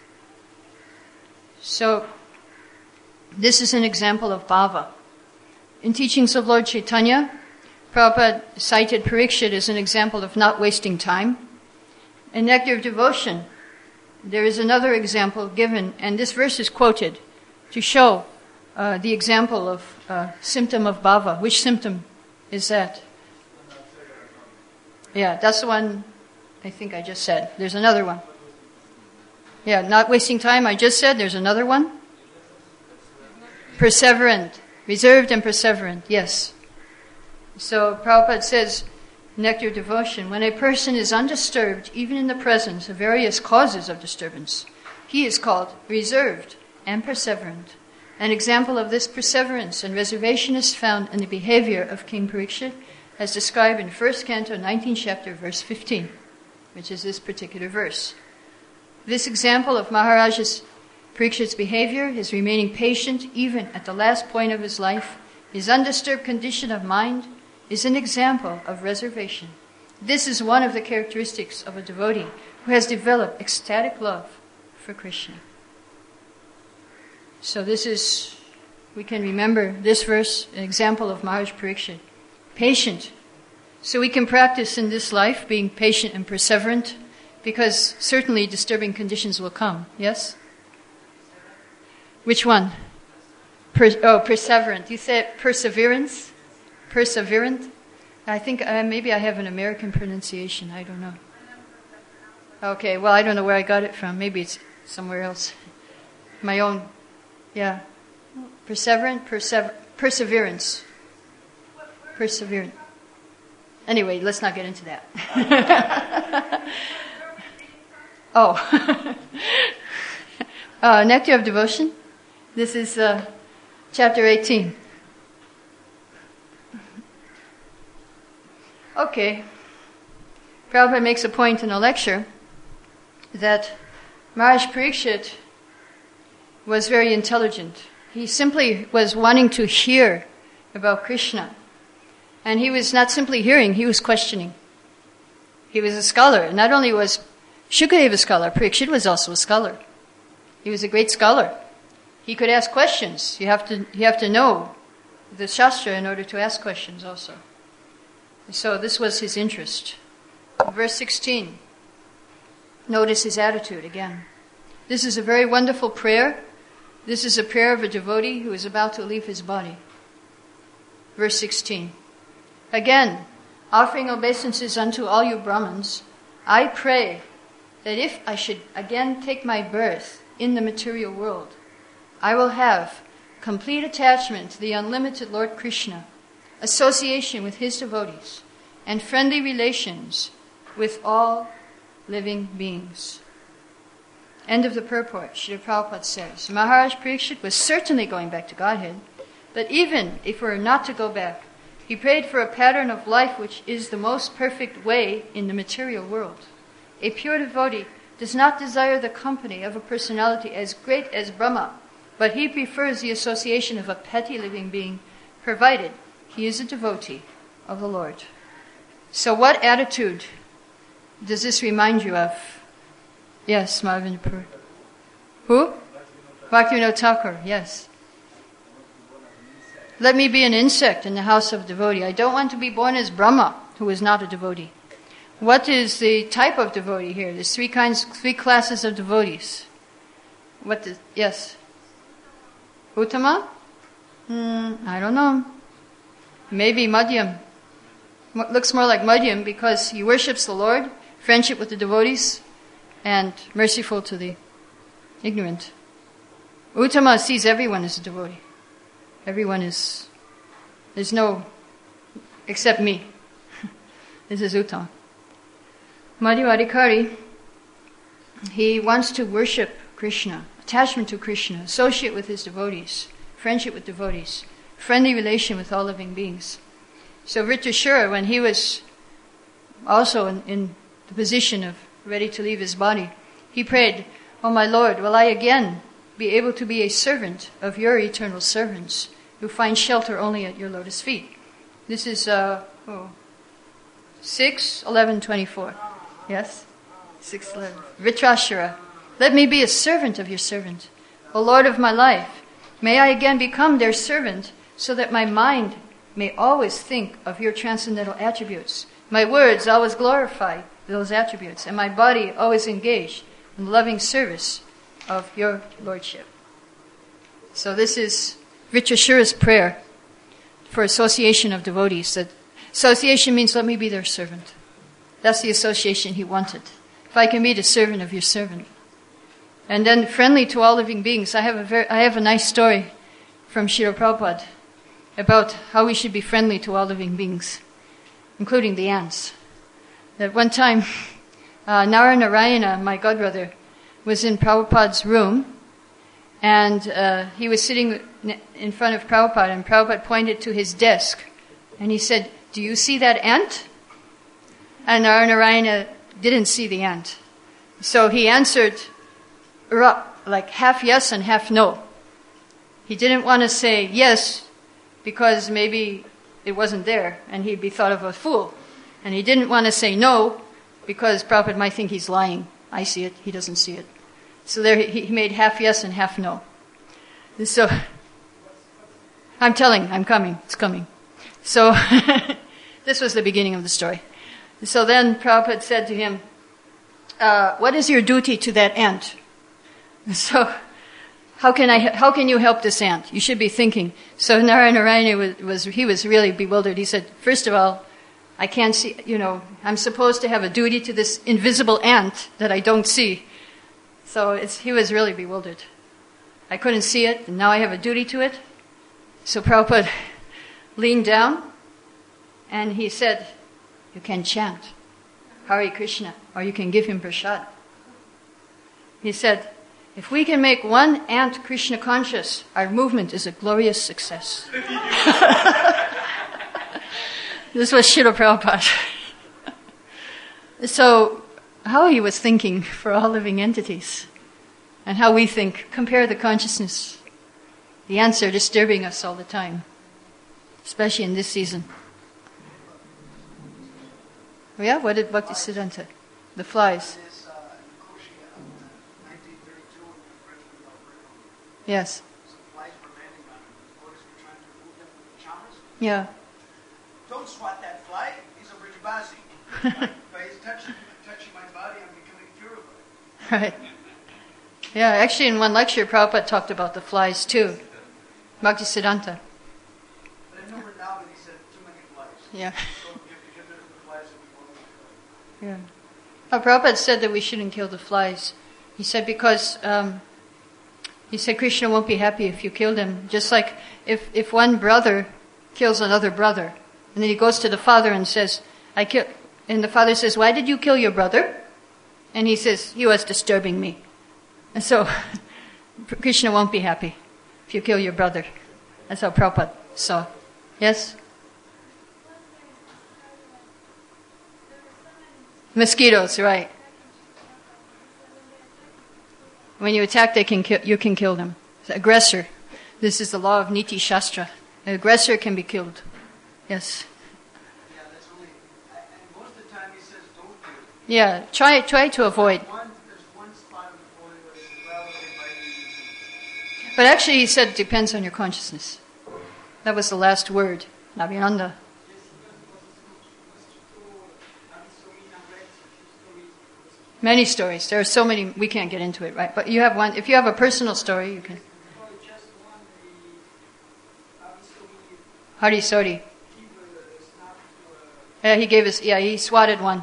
So, this is an example of bhava. In teachings of Lord Chaitanya, Prabhupada cited Parikshit as an example of not wasting time. In Nectar of Devotion, there is another example given, and this verse is quoted to show uh, the example of uh, symptom of bhava. Which symptom is that? Yeah, that's the one I think I just said. There's another one. Yeah, not wasting time, I just said there's another one. Perseverant. Reserved and perseverant, yes. So Prabhupada says, Nectar Devotion, when a person is undisturbed, even in the presence of various causes of disturbance, he is called reserved and perseverant. An example of this perseverance and reservation is found in the behavior of King Parikshit, as described in first Canto, nineteenth chapter, verse fifteen, which is this particular verse. This example of Maharaja's Parikshit's behavior, his remaining patient even at the last point of his life, his undisturbed condition of mind, is an example of reservation. This is one of the characteristics of a devotee who has developed ecstatic love for Krishna. So this is, we can remember this verse, an example of Maharaj Parikshit. Patient. So we can practice in this life being patient and perseverant, because certainly disturbing conditions will come, yes? Which one? Per, oh, perseverant. You said perseverance? Perseverant? I think uh, maybe I have an American pronunciation. I don't know. Okay, well, I don't know where I got it from. Maybe it's somewhere else. My own, yeah. Perseverant, persever- perseverance. Perseverant. Anyway, let's not get into that. Oh. uh, Nectar of Devotion. This is uh, chapter eighteen. Okay. Prabhupada makes a point in a lecture that Maharaj Parikshit was very intelligent. He simply was wanting to hear about Krishna. And he was not simply hearing, he was questioning. He was a scholar. And not only was Shukadeva a scholar, Parikshit was also a scholar. He was a great scholar. He could ask questions. You have to, you have to know the Shastra in order to ask questions also. So this was his interest. Verse sixteen. Notice his attitude again. This is a very wonderful prayer. This is a prayer of a devotee who is about to leave his body. Verse sixteen. Again, offering obeisances unto all you Brahmins, I pray that if I should again take my birth in the material world, I will have complete attachment to the unlimited Lord Krishna, association with his devotees, and friendly relations with all living beings. End of the purport. Srila Prabhupada says, Maharaj Parikshit was certainly going back to Godhead, but even if we were not to go back, he prayed for a pattern of life which is the most perfect way in the material world. A pure devotee does not desire the company of a personality as great as Brahma, but he prefers the association of a petty living being, provided he is a devotee of the Lord. So what attitude does this remind you of? Yes, Madhavendra. Who? Bhaktivinoda Thakur, yes. Let me be an insect in the house of a devotee. I don't want to be born as Brahma, who is not a devotee. What is the type of devotee here? There's three kinds, three classes of devotees. What is, yes? Uttama? Hmm, I don't know. Maybe Madhyam. Looks more like Madhyam because he worships the Lord, friendship with the devotees, and merciful to the ignorant. Uttama sees everyone as a devotee. Everyone is, there's no, except me. This is Uttama. Madhyavadikari, he wants to worship Krishna, attachment to Krishna, associate with his devotees, friendship with devotees, friendly relation with all living beings. So Vritrashura, when he was also in, in the position of ready to leave his body, he prayed, "Oh my Lord, will I again be able to be a servant of your eternal servants who find shelter only at your lotus feet?" This is uh, oh, six eleven twenty-four. Yes? six eleven. Vritrashura, let me be a servant of your servant. O Lord of my life, may I again become their servant so that my mind may always think of your transcendental attributes, my words always glorify those attributes, and my body always engaged in loving service of your Lordship. So this is Vritrashura's prayer for association of devotees. That association means let me be their servant. That's the association he wanted. If I can be the servant of your servant. And then friendly to all living beings. I have a very, I have a nice story from Srila Prabhupada about how we should be friendly to all living beings, including the ants. That one time, uh, Naranarayana, my godbrother, was in Prabhupada's room, and uh, he was sitting in front of Prabhupada, and Prabhupada pointed to his desk, and he said, "Do you see that ant?" And Naranarayana didn't see the ant. So he answered like half yes and half no. He didn't want to say yes because maybe it wasn't there and he'd be thought of a fool. And he didn't want to say no because Prabhupada might think he's lying. I see it, he doesn't see it. So there he, he made half yes and half no. And so, I'm telling, I'm coming, it's coming. So, this was the beginning of the story. So then Prabhupada said to him, uh, what is your duty to that ant? So, how can I? How can you help this ant? You should be thinking. So Naranarayana was, was he was really bewildered. He said, first of all, I can't see. You know, I'm supposed to have a duty to this invisible ant that I don't see. So it's, he was really bewildered. I couldn't see it, and now I have a duty to it. So Prabhupada leaned down, and he said, "You can chant Hare Krishna, or you can give him prasad." He said, "If we can make one ant Krishna conscious, our movement is a glorious success." This was Srila Prabhupada. So, how he was thinking for all living entities, and how we think, compare the consciousness. The ants are disturbing us all the time, especially in this season. Oh yeah, what did Bhaktisiddhanta? The flies. Yes. Yeah. Don't swat that fly. He's a Brijabasi. By his touching, touching my body, I'm becoming purified. Right. Yeah, actually in one lecture, Prabhupada talked about the flies too. Bhaktisiddhanta. But I remember now that he said too many flies. Yeah. So we have to get rid of the flies that we want to Yeah. Oh, Prabhupada said that we shouldn't kill the flies. He said because... Um, He said Krishna won't be happy if you kill them. Just like if, if one brother kills another brother, and then he goes to the father and says, I kill, and the father says, why did you kill your brother? And he says, he was disturbing me. And so, Krishna won't be happy if you kill your brother. That's how Prabhupada saw. Yes? Mosquitoes, right. When you attack, they can kill, you can kill them. The aggressor. This is the law of Niti Shastra. The aggressor can be killed. Yes. Yeah, that's only. And most of the time he says don't do it. Yeah, try try to avoid. There's one, there's one spot of the body where it's well inviting. But actually, he said it depends on your consciousness. That was the last word. Nabhinanda. Many stories. There are so many, we can't get into it, right? But you have one, if you have a personal story, you can. Hari Sori. Yeah, he gave us, yeah, he swatted one.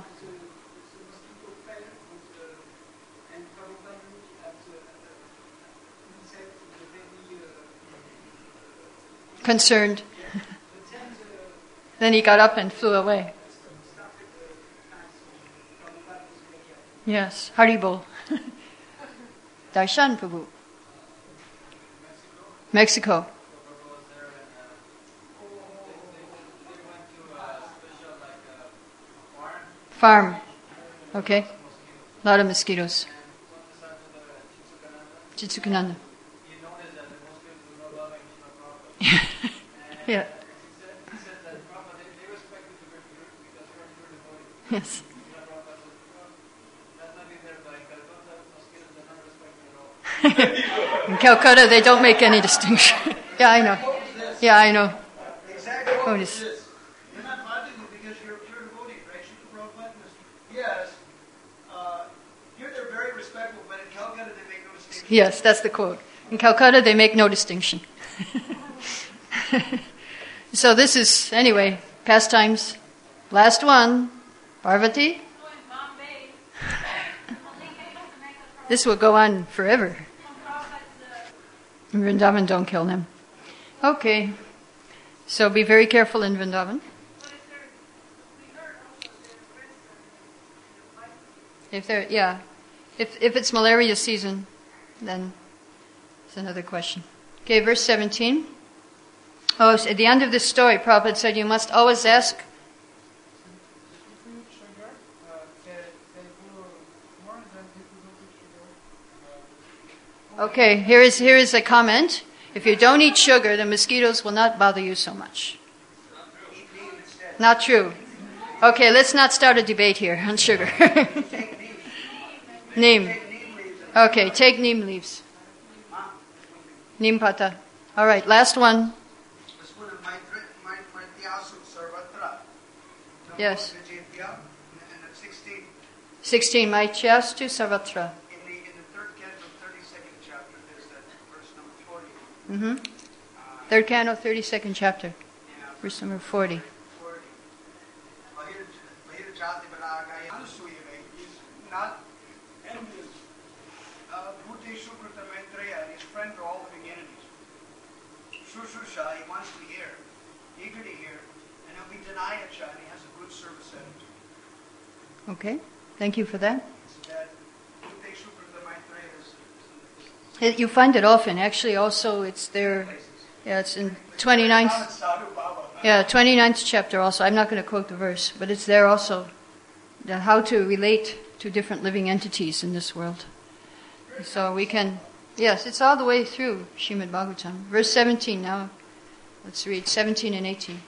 Concerned. Then he got up and flew away. Yes, Haribol. Darshan Prabhu. Mexico. Farm. Okay. A lot of mosquitoes. Chitsukananda. Yeah. Yes. In Calcutta, they don't make any distinction. Yeah, I know. Yeah, I know. Exactly. Oh, What this- is this? You're not fighting it because you're a pure devotee, right? Srila Prabhupada was, yes. Uh, here they're very respectful, but in Calcutta they make no distinction. Yes, that's the quote. In Calcutta, they make no distinction. So this is, anyway, pastimes. Last one, Parvati. This will go on forever. In Vrindavan, don't kill them. Okay. So be very careful in Vrindavan. If there, yeah. If if it's malaria season, then it's another question. Okay, verse seventeen. Oh, so at the end of this story, Prabhupada said you must always ask. Okay, here is here is a comment. If you don't eat sugar, the mosquitoes will not bother you so much. Not true. Okay, let's not start a debate here on sugar. Neem. Okay, take neem leaves. Neem pata. All right, last one. Yes. sixteen. Maityastu Sarvatra. Mm-hmm. Third canto, thirty-second chapter, verse number forty. Not envious. Bhuteshu Krutamentraya and his friend are all living entities. Shushusha, he wants to hear, eager to hear, and he'll be Dinayacha, and he has a good service attitude. Okay, thank you for that. That Bhuteshu Krutamentraya is. It, you find it often. Actually, also it's there. Yeah, it's in twenty-ninth. Yeah, twenty-ninth chapter also. I'm not going to quote the verse, but it's there also. The, how to relate to different living entities in this world. So we can, yes, it's all the way through Srimad Bhagavatam. Verse seventeen now. Let's read seventeen and eighteen.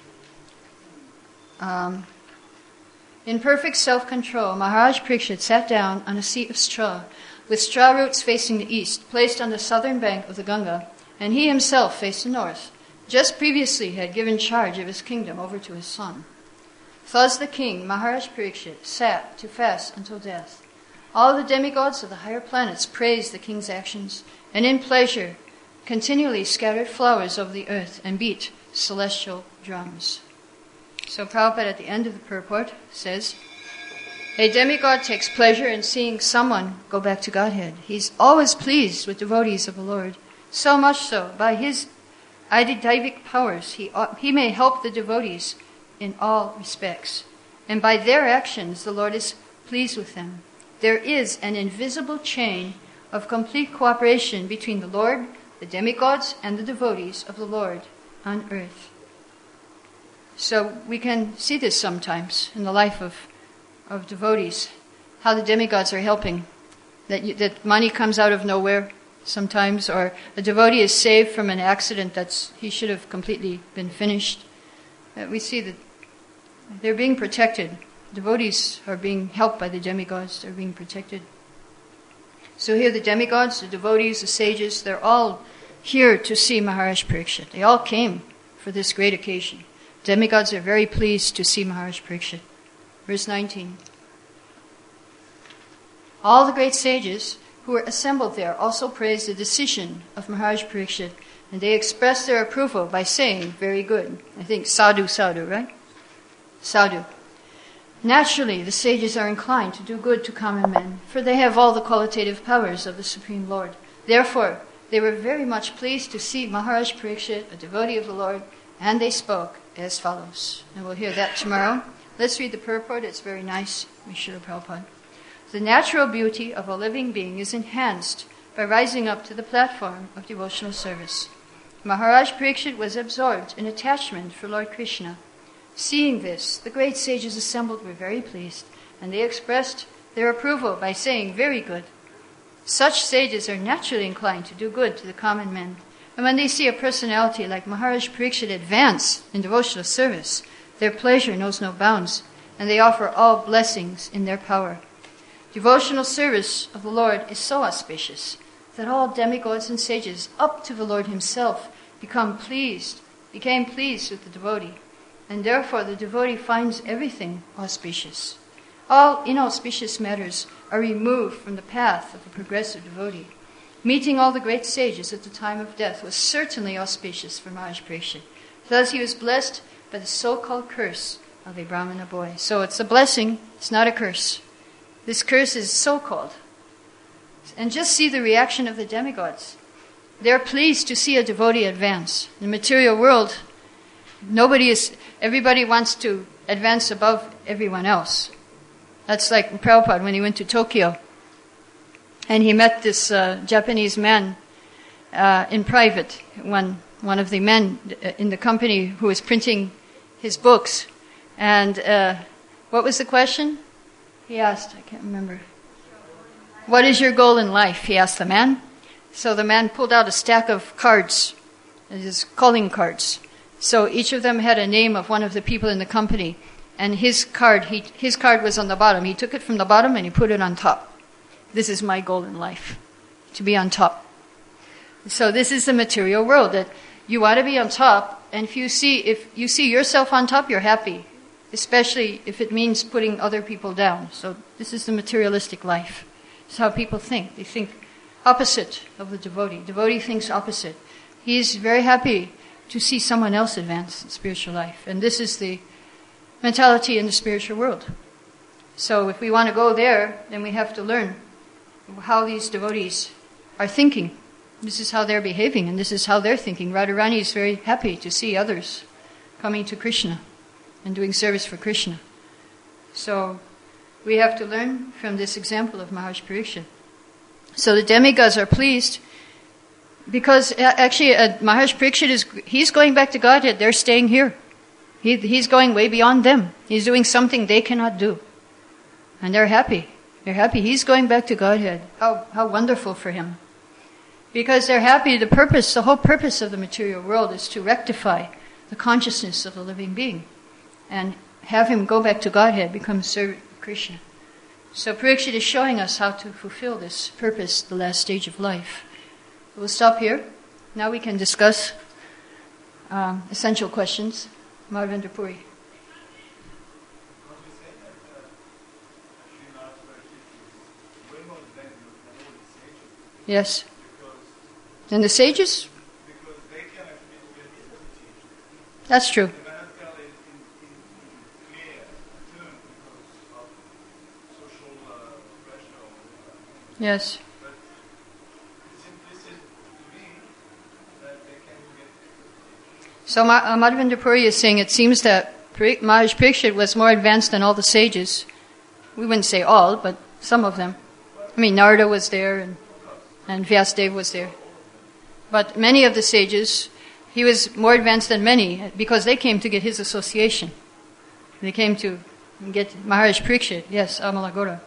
Um, in perfect self-control, Maharaj Parikshit sat down on a seat of straw, with straw roots facing the east, placed on the southern bank of the Ganga, and he himself faced the north. Just previously he had given charge of his kingdom over to his son. Thus the king, Maharaj Parikshit, sat to fast until death. All the demigods of the higher planets praised the king's actions, and in pleasure continually scattered flowers over the earth and beat celestial drums. So Prabhupada at the end of the purport says, a demigod takes pleasure in seeing someone go back to Godhead. He's always pleased with devotees of the Lord, so much so, by his adidivic powers, he, he may help the devotees in all respects. And by their actions, the Lord is pleased with them. There is an invisible chain of complete cooperation between the Lord, the demigods, and the devotees of the Lord on earth. So we can see this sometimes in the life of, of devotees, how the demigods are helping. That, you, that money comes out of nowhere sometimes, or a devotee is saved from an accident that's he should have completely been finished. Uh, we see that they're being protected. Devotees are being helped by the demigods. They're being protected. So here the demigods, the devotees, the sages, they're all here to see Maharaj Parikshit. They all came for this great occasion. Demigods are very pleased to see Maharaj Parikshit. Verse nineteen. All the great sages who were assembled there also praised the decision of Maharaj Parikshit, and they expressed their approval by saying, very good. I think sadhu, sadhu, right? Sadhu. Naturally, the sages are inclined to do good to common men, for they have all the qualitative powers of the Supreme Lord. Therefore, they were very much pleased to see Maharaj Parikshit, a devotee of the Lord, and they spoke as follows. And we'll hear that tomorrow. Let's read the purport. It's very nice. Srila Prabhupada. The natural beauty of a living being is enhanced by rising up to the platform of devotional service. Maharaj Parikshit was absorbed in attachment for Lord Krishna. Seeing this, the great sages assembled were very pleased, and they expressed their approval by saying, very good. Such sages are naturally inclined to do good to the common men, and when they see a personality like Maharaj Parikshit advance in devotional service, their pleasure knows no bounds, and they offer all blessings in their power. Devotional service of the Lord is so auspicious that all demigods and sages, up to the Lord himself, become pleased, became pleased with the devotee. And therefore the devotee finds everything auspicious. All inauspicious matters are removed from the path of a progressive devotee. Meeting all the great sages at the time of death was certainly auspicious for Maharaj Parikshit. Thus he was blessed by the so-called curse of a Brahmana boy. So it's a blessing, it's not a curse. This curse is so-called. And just see the reaction of the demigods. They're pleased to see a devotee advance. In the material world, nobody is, everybody wants to advance above everyone else. That's like Prabhupada when he went to Tokyo. And he met this uh, Japanese man uh, in private, one, one of the men in the company who was printing his books. And uh, what was the question? He asked, I can't remember. What is your goal in life? He asked the man. So the man pulled out a stack of cards, his calling cards. So each of them had a name of one of the people in the company. And his card, he, his card was on the bottom. He took it from the bottom and he put it on top. This is my goal in life, to be on top. So this is the material world, that you want to be on top, and if you see if you see yourself on top, you're happy, especially if it means putting other people down. So this is the materialistic life. It's how people think. They think opposite of the devotee. Devotee thinks opposite. He is very happy to see someone else advance in spiritual life, and this is the mentality in the spiritual world. So if we want to go there, then we have to learn how these devotees are thinking. This is how they're behaving, and this is how they're thinking. Radharani is very happy to see others coming to Krishna and doing service for Krishna. So we have to learn from this example of Maharaj Parikshit. So the demigods are pleased because actually uh, Maharaj Parikshit is he's going back to Godhead. They're staying here. He, he's going way beyond them. He's doing something they cannot do. And they're happy. They're happy. He's going back to Godhead. How how wonderful for him. Because they're happy. The purpose, the whole purpose of the material world is to rectify the consciousness of the living being and have him go back to Godhead, become servant of Krishna. So Parikshit is showing us how to fulfill this purpose, the last stage of life. We'll stop here. Now we can discuss um, essential questions. Madhavendra Puri. Yes. And the sages? Because they can actually get the teaching. That's true. The Mahascala is in, in, in clear term because of social uh, pressure. Uh, Yes. but it's implicit to me that they can get the teaching. So Ma- uh, Madhavendra Puri is saying it seems that Pari- Maharaj Parikshit was more advanced than all the sages. We wouldn't say all, but some of them. I mean, Narada was there and, and Vyasadeva was there. But many of the sages, he was more advanced than many because they came to get his association. They came to get Maharaj Parikshit, yes, Amalagora.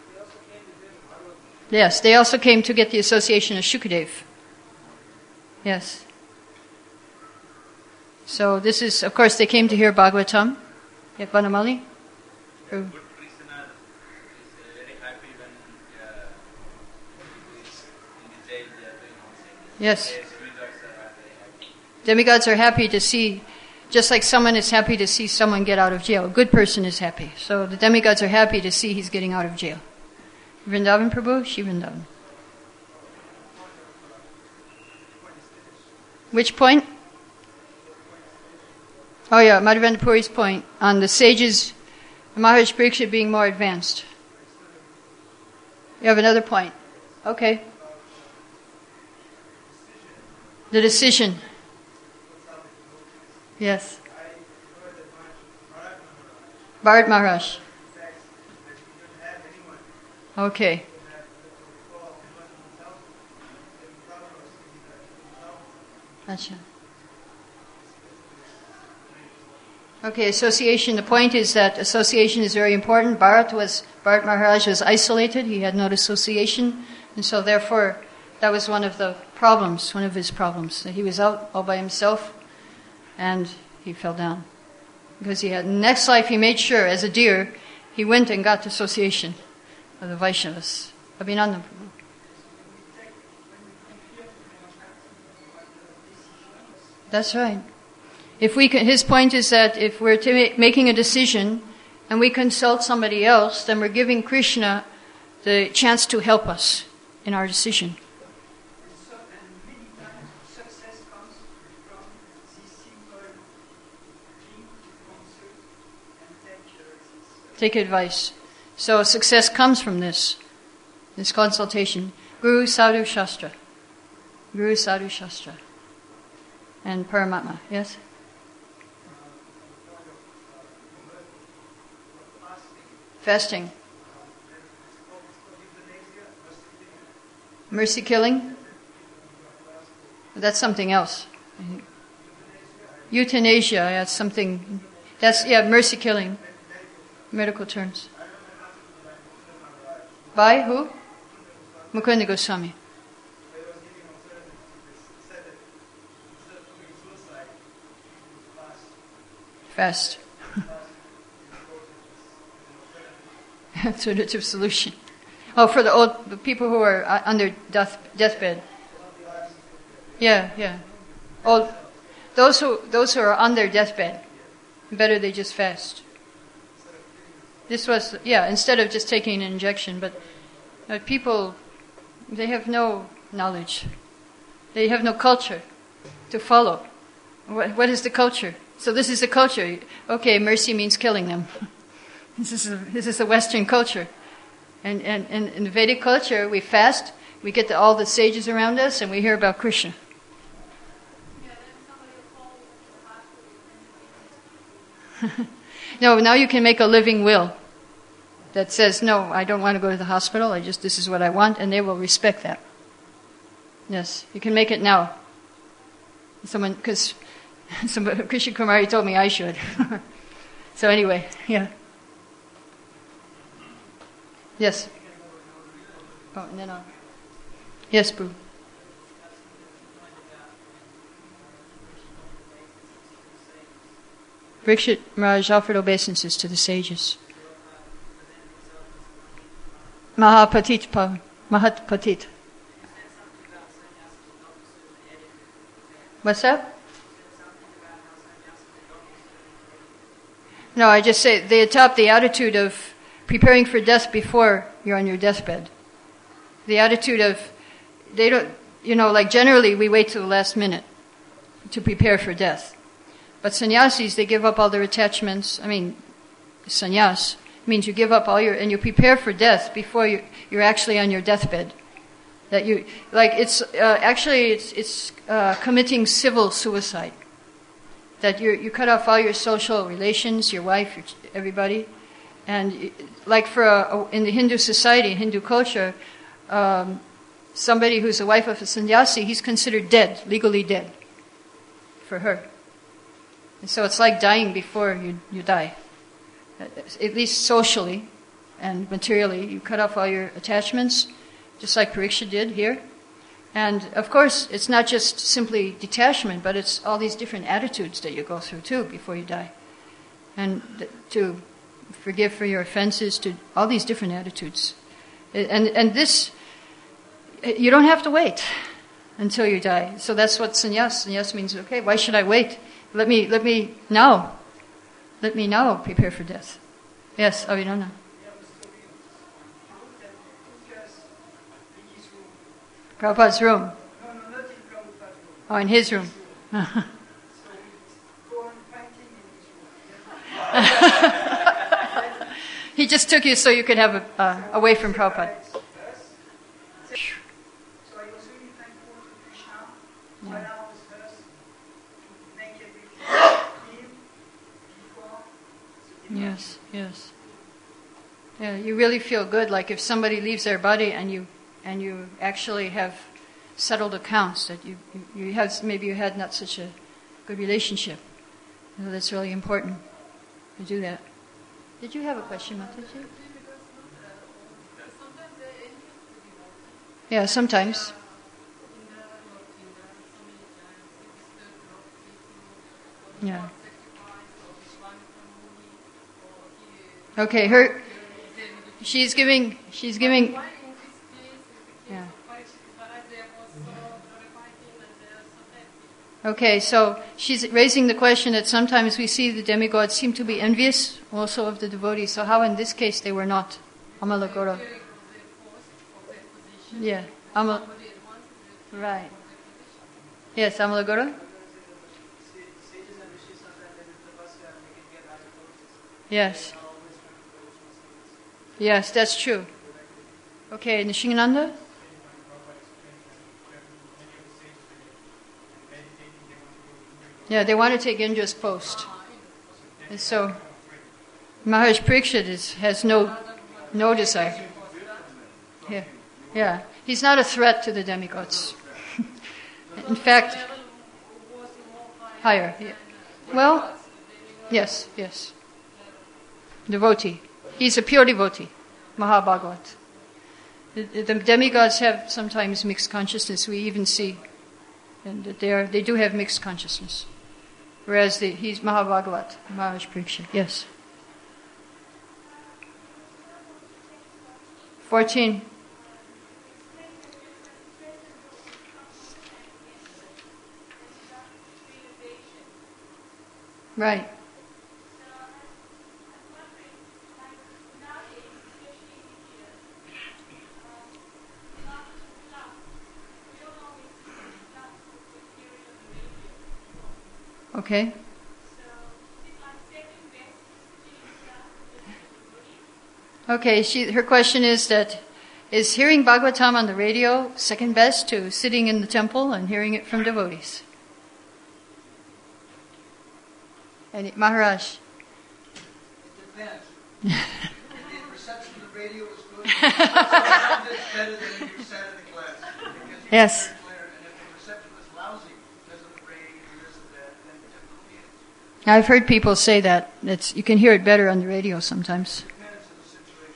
Yes, they also came to get the association of Shukadev. Yes. So this is, of course, they came to hear Bhagavatam. Yeah, Vanamali? Or, Good listener is very happy when uh, he is in the jail, they are doing all things. yes. Yes, demigods are very happy. Demigods are happy to see, just like someone is happy to see someone get out of jail. A good person is happy. So the demigods are happy to see he's getting out of jail. Vrindavan Prabhu, Shri Vrindavan. Which point? Oh yeah, Madhavendra Puri's point on the sages, Maharaj Parikshit being more advanced. You have another point. Okay. The decision. Yes. Bharat Maharaj. Okay. Gotcha. Okay, association. The point is that association is very important. Bharat was Bharat Maharaj was isolated. He had no association, and so therefore that was one of the problems, one of his problems, that he was out all by himself, and he fell down because he had. Next life, he made sure, as a deer, he went and got association of the Vaishnavas. Abhinandan Prabhu. That's right. If we can, his point is that if we're to ma- making a decision and we consult somebody else, then we're giving Krishna the chance to help us in our decision. So, and many times success comes from this simple thing to consult and take uh, this. Take advice. So success comes from this, this consultation. Guru, Sadhu, Shastra. Guru, Sadhu, Shastra. And Paramatma, yes? Fasting. Mercy killing? That's something else. Euthanasia, that's something, that's, yeah, mercy killing. Medical terms. By who? Mukunda Goswami. Fast. Alternative solution. Oh, for the old the people who are uh, under death, deathbed. Yeah, yeah. Old, those who those who are on their deathbed, better they just fast. This was yeah. Instead of just taking an injection, but uh, people, they have no knowledge. They have no culture to follow. What, what is the culture? So this is the culture. Okay, mercy means killing them. This is a, this is a Western culture. And, and, and in the Vedic culture, we fast, we get the, all the sages around us, and we hear about Krishna. No, now you can make a living will that says, no, I don't want to go to the hospital, I just, this is what I want, and they will respect that. Yes, you can make it now. Someone, because Krishna Kumari told me I should. So anyway, yeah. Yes. Oh, and then I'll... Yes, Boo. Parikshit Maharaj offered obeisances to the sages. Mahapatit Pavan. Mahatpatit. What's that? No, I just say they adopt the attitude of preparing for death before you're on your deathbed. The attitude of, they don't, you know, like generally we wait till the last minute to prepare for death. But sannyasis, they give up all their attachments. I mean, sannyas means you give up all your, and you prepare for death before you, you're actually on your deathbed. That you, like it's, uh, actually it's, it's uh, committing civil suicide. That you you cut off all your social relations, your wife, your, everybody. And like for a, a, in the Hindu society, Hindu culture, um, somebody who's the wife of a sannyasi, he's considered dead, legally dead, for her. And so it's like dying before you, you die. At least socially and materially, you cut off all your attachments, just like Pariksha did here. And of course, it's not just simply detachment, but it's all these different attitudes that you go through too before you die. And th- to forgive for your offenses, to all these different attitudes. And and this, you don't have to wait until you die. So that's what sannyas. Sannyas means, okay, why should I wait? Let me, let me now, let me now prepare for death. Yes, Avinana. Prabhupada's room. No, no, not in Prabhupada's room. Oh, in his room. So go on fighting in his room. He just took you so you could have a, uh, away from Prabhupada. So I was really thankful to Krishna to Yeah. allow us first to make everything clean before the departure. Yes, yes. Yeah, you really feel good, like if somebody leaves their body and you and you actually have settled accounts, that you, you, you have, maybe you had not such a good relationship. You know, that's really important to do that. Did you have a question, Mataji? Yeah, sometimes. Yeah. Okay, her, she's giving, she's giving, yeah. Okay, so she's raising the question that sometimes we see the demigods seem to be envious also of the devotees. So how in this case they were not? Amalagora. Yeah, Amal. Right. Yes, Amalagora. Yes. Yes, that's true. Okay, Nishingananda? Yeah, they want to take Indra's post. And so Maharaj Parikshit is, has no no desire. Yeah, yeah. He's not a threat to the demigods. In fact, higher. Yeah. Well, yes, yes. Devotee. He's a pure devotee. Mahabhagavat. The, the demigods have sometimes mixed consciousness. We even see, and that they are they do have mixed consciousness. Whereas the, he's Mahabhagavat, Maharaj Parikshit. Yes. Fourteen. Right. Okay. Okay, she, her question is that, is hearing Bhagavatam on the radio second best to sitting in the temple and hearing it from devotees? And Maharaj? It depends. The reception of the radio is good. Sometimes it's better than if you sat in the class. Because you Yes. can hear it clear. And if the reception was lousy because of the rain and this and that, then definitely it I've heard people say that. It's, you can hear it better on the radio sometimes. depends on the situation.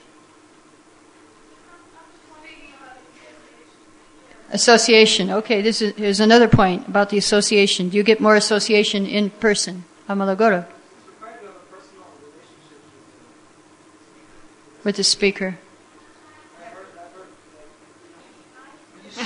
Association. Okay, this is here's another point about the association. Do you get more association in person? Amalagora. With the speaker. You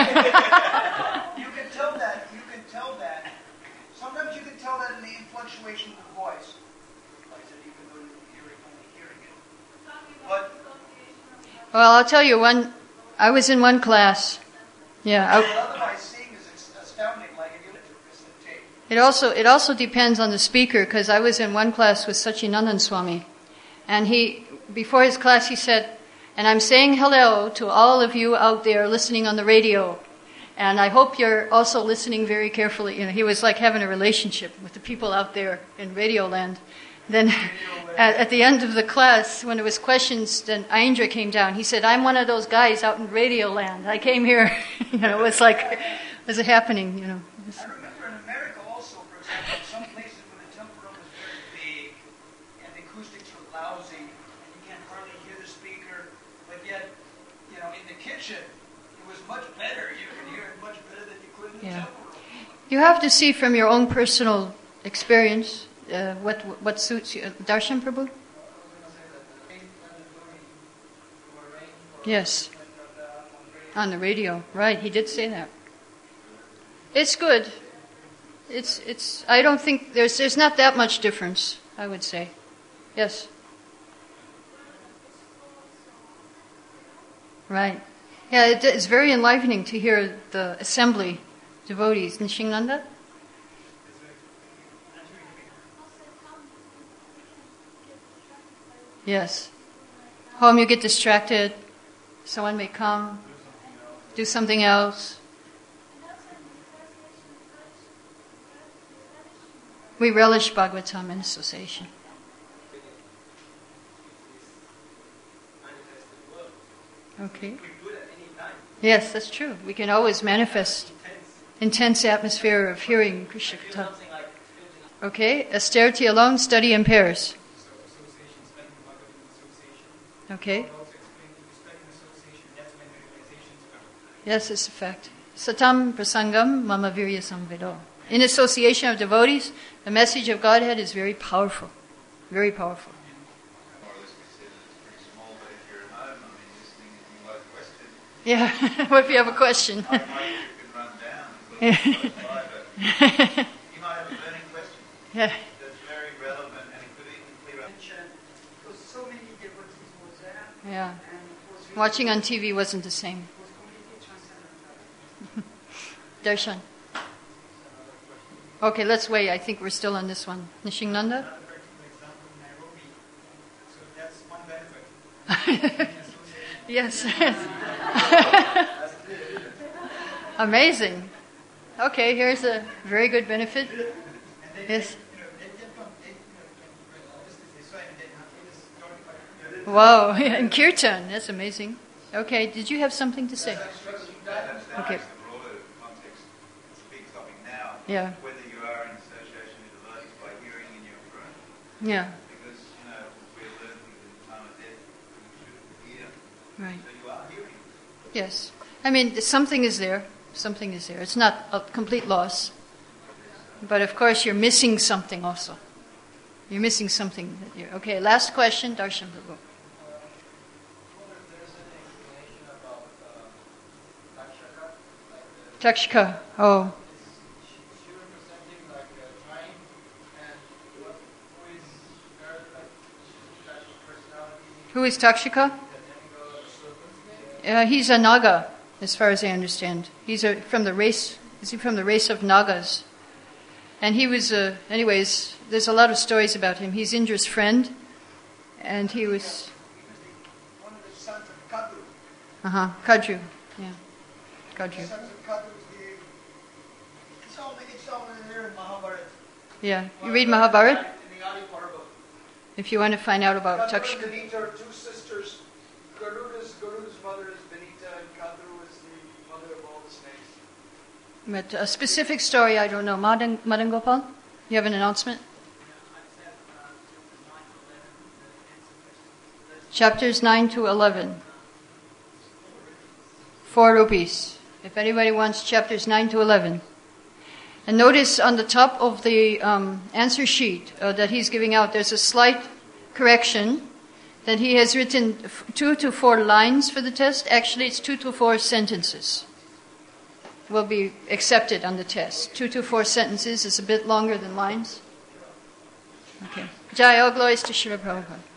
can tell that. You can tell that. Sometimes you can tell that in the influctuation of the voice. Like I said, even though you're hearing, only hearing it. But Well, I'll tell you one. I was in one class. Yeah. I, but otherwise, seeing is astounding. Like if you listen to tape. It also it also depends on the speaker, because I was in one class with Sachinandan Swami, and he before his class he said, "And I'm saying hello to all of you out there listening on the radio, and I hope you're also listening very carefully." You know, he was like having a relationship with the people out there in Radio Land. Then at, at the end of the class, when it was questions, then Aindra came down. He said, "I'm one of those guys out in Radio Land. I came here." You know, it was like it was happening. You know. I remember in America also, for example, some places where the temple room is very big and the acoustics are lousy and you can't hardly hear the speaker, but yet, you know, in the kitchen, it was much better. You could hear it much better than you could in the Yeah. temple room. You have to see from your own personal experience uh, what what suits you. Darshan Prabhu? Yes. On the radio, right? He did say that. It's good. It's it's. I don't think there's there's not that much difference. I would say, yes. Right. Yeah, it, it's very enlivening to hear the assembly devotees. Nishingnanda? Yes. Home you get distracted. Someone may come, do something else. We relish Bhagavatam in association. Okay. Yes, that's true. We can always manifest intense atmosphere of hearing Krishna Katha. Okay, austerity alone, study in pairs. Okay. Yes, it's a fact. Satam prasangam mama virya samvedo. In association of devotees, the message of Godhead is very powerful. Very powerful. Yeah, what if you have a question? I might you can run down and put it by, but you might have a burning question Yeah. that's very relevant and it could even clear up. Because so many devotees were there, Yeah. and it was really, Watching on T V wasn't the same. it was completely transcendental. Darshan. Okay, let's wait. I think we're still on this one. Nishingnanda? Yes. Amazing. Okay, here's a very good benefit. Yes. Wow, in kirtan, that's amazing. Okay, did you have something to say? Okay. The broader context, it's a big topic now. Yeah. Whether you are in association with devotees by hearing in your prayer. Yeah, Because, you know, we're learning in the time of death, we should hear. right. So you are hearing. Yes. I mean, something is there. Something is there. It's not a complete loss. But of course, you're missing something also. You're missing something. That you're, okay, last question, Darshan Prabhu. Takshaka. Oh. Who is Takshaka? Uh, he's a Naga, as far as I understand. He's a, from the race. Is he from the race of Nagas? And he was, uh, anyways, there's a lot of stories about him. He's Indra's friend, and he was. One of the sons of Kadru. Uh huh. Kadru. Yeah. Kadru. The sons of Kadru. The, it's all it's all in there in Mahabharata. Yeah. You read Mahabharata? In the Adi Parva. If you want to find out about Kadru and Takshaka. Vinita are two sisters. Garuda's, Garuda's mother is Vinita, and Kadru is the mother of all the snakes. But a specific story, I don't know. Madan, Madan Gopal? You have an announcement? Chapters nine to eleven. Four rupees. If anybody wants chapters nine to eleven. And notice on the top of the um, answer sheet uh, that he's giving out, there's a slight correction that he has written f- two to four lines for the test. Actually, it's two to four sentences. Will be accepted on the test. Two to four sentences is a bit longer than lines. Okay. Jai, all glories to Srila Prabhupada.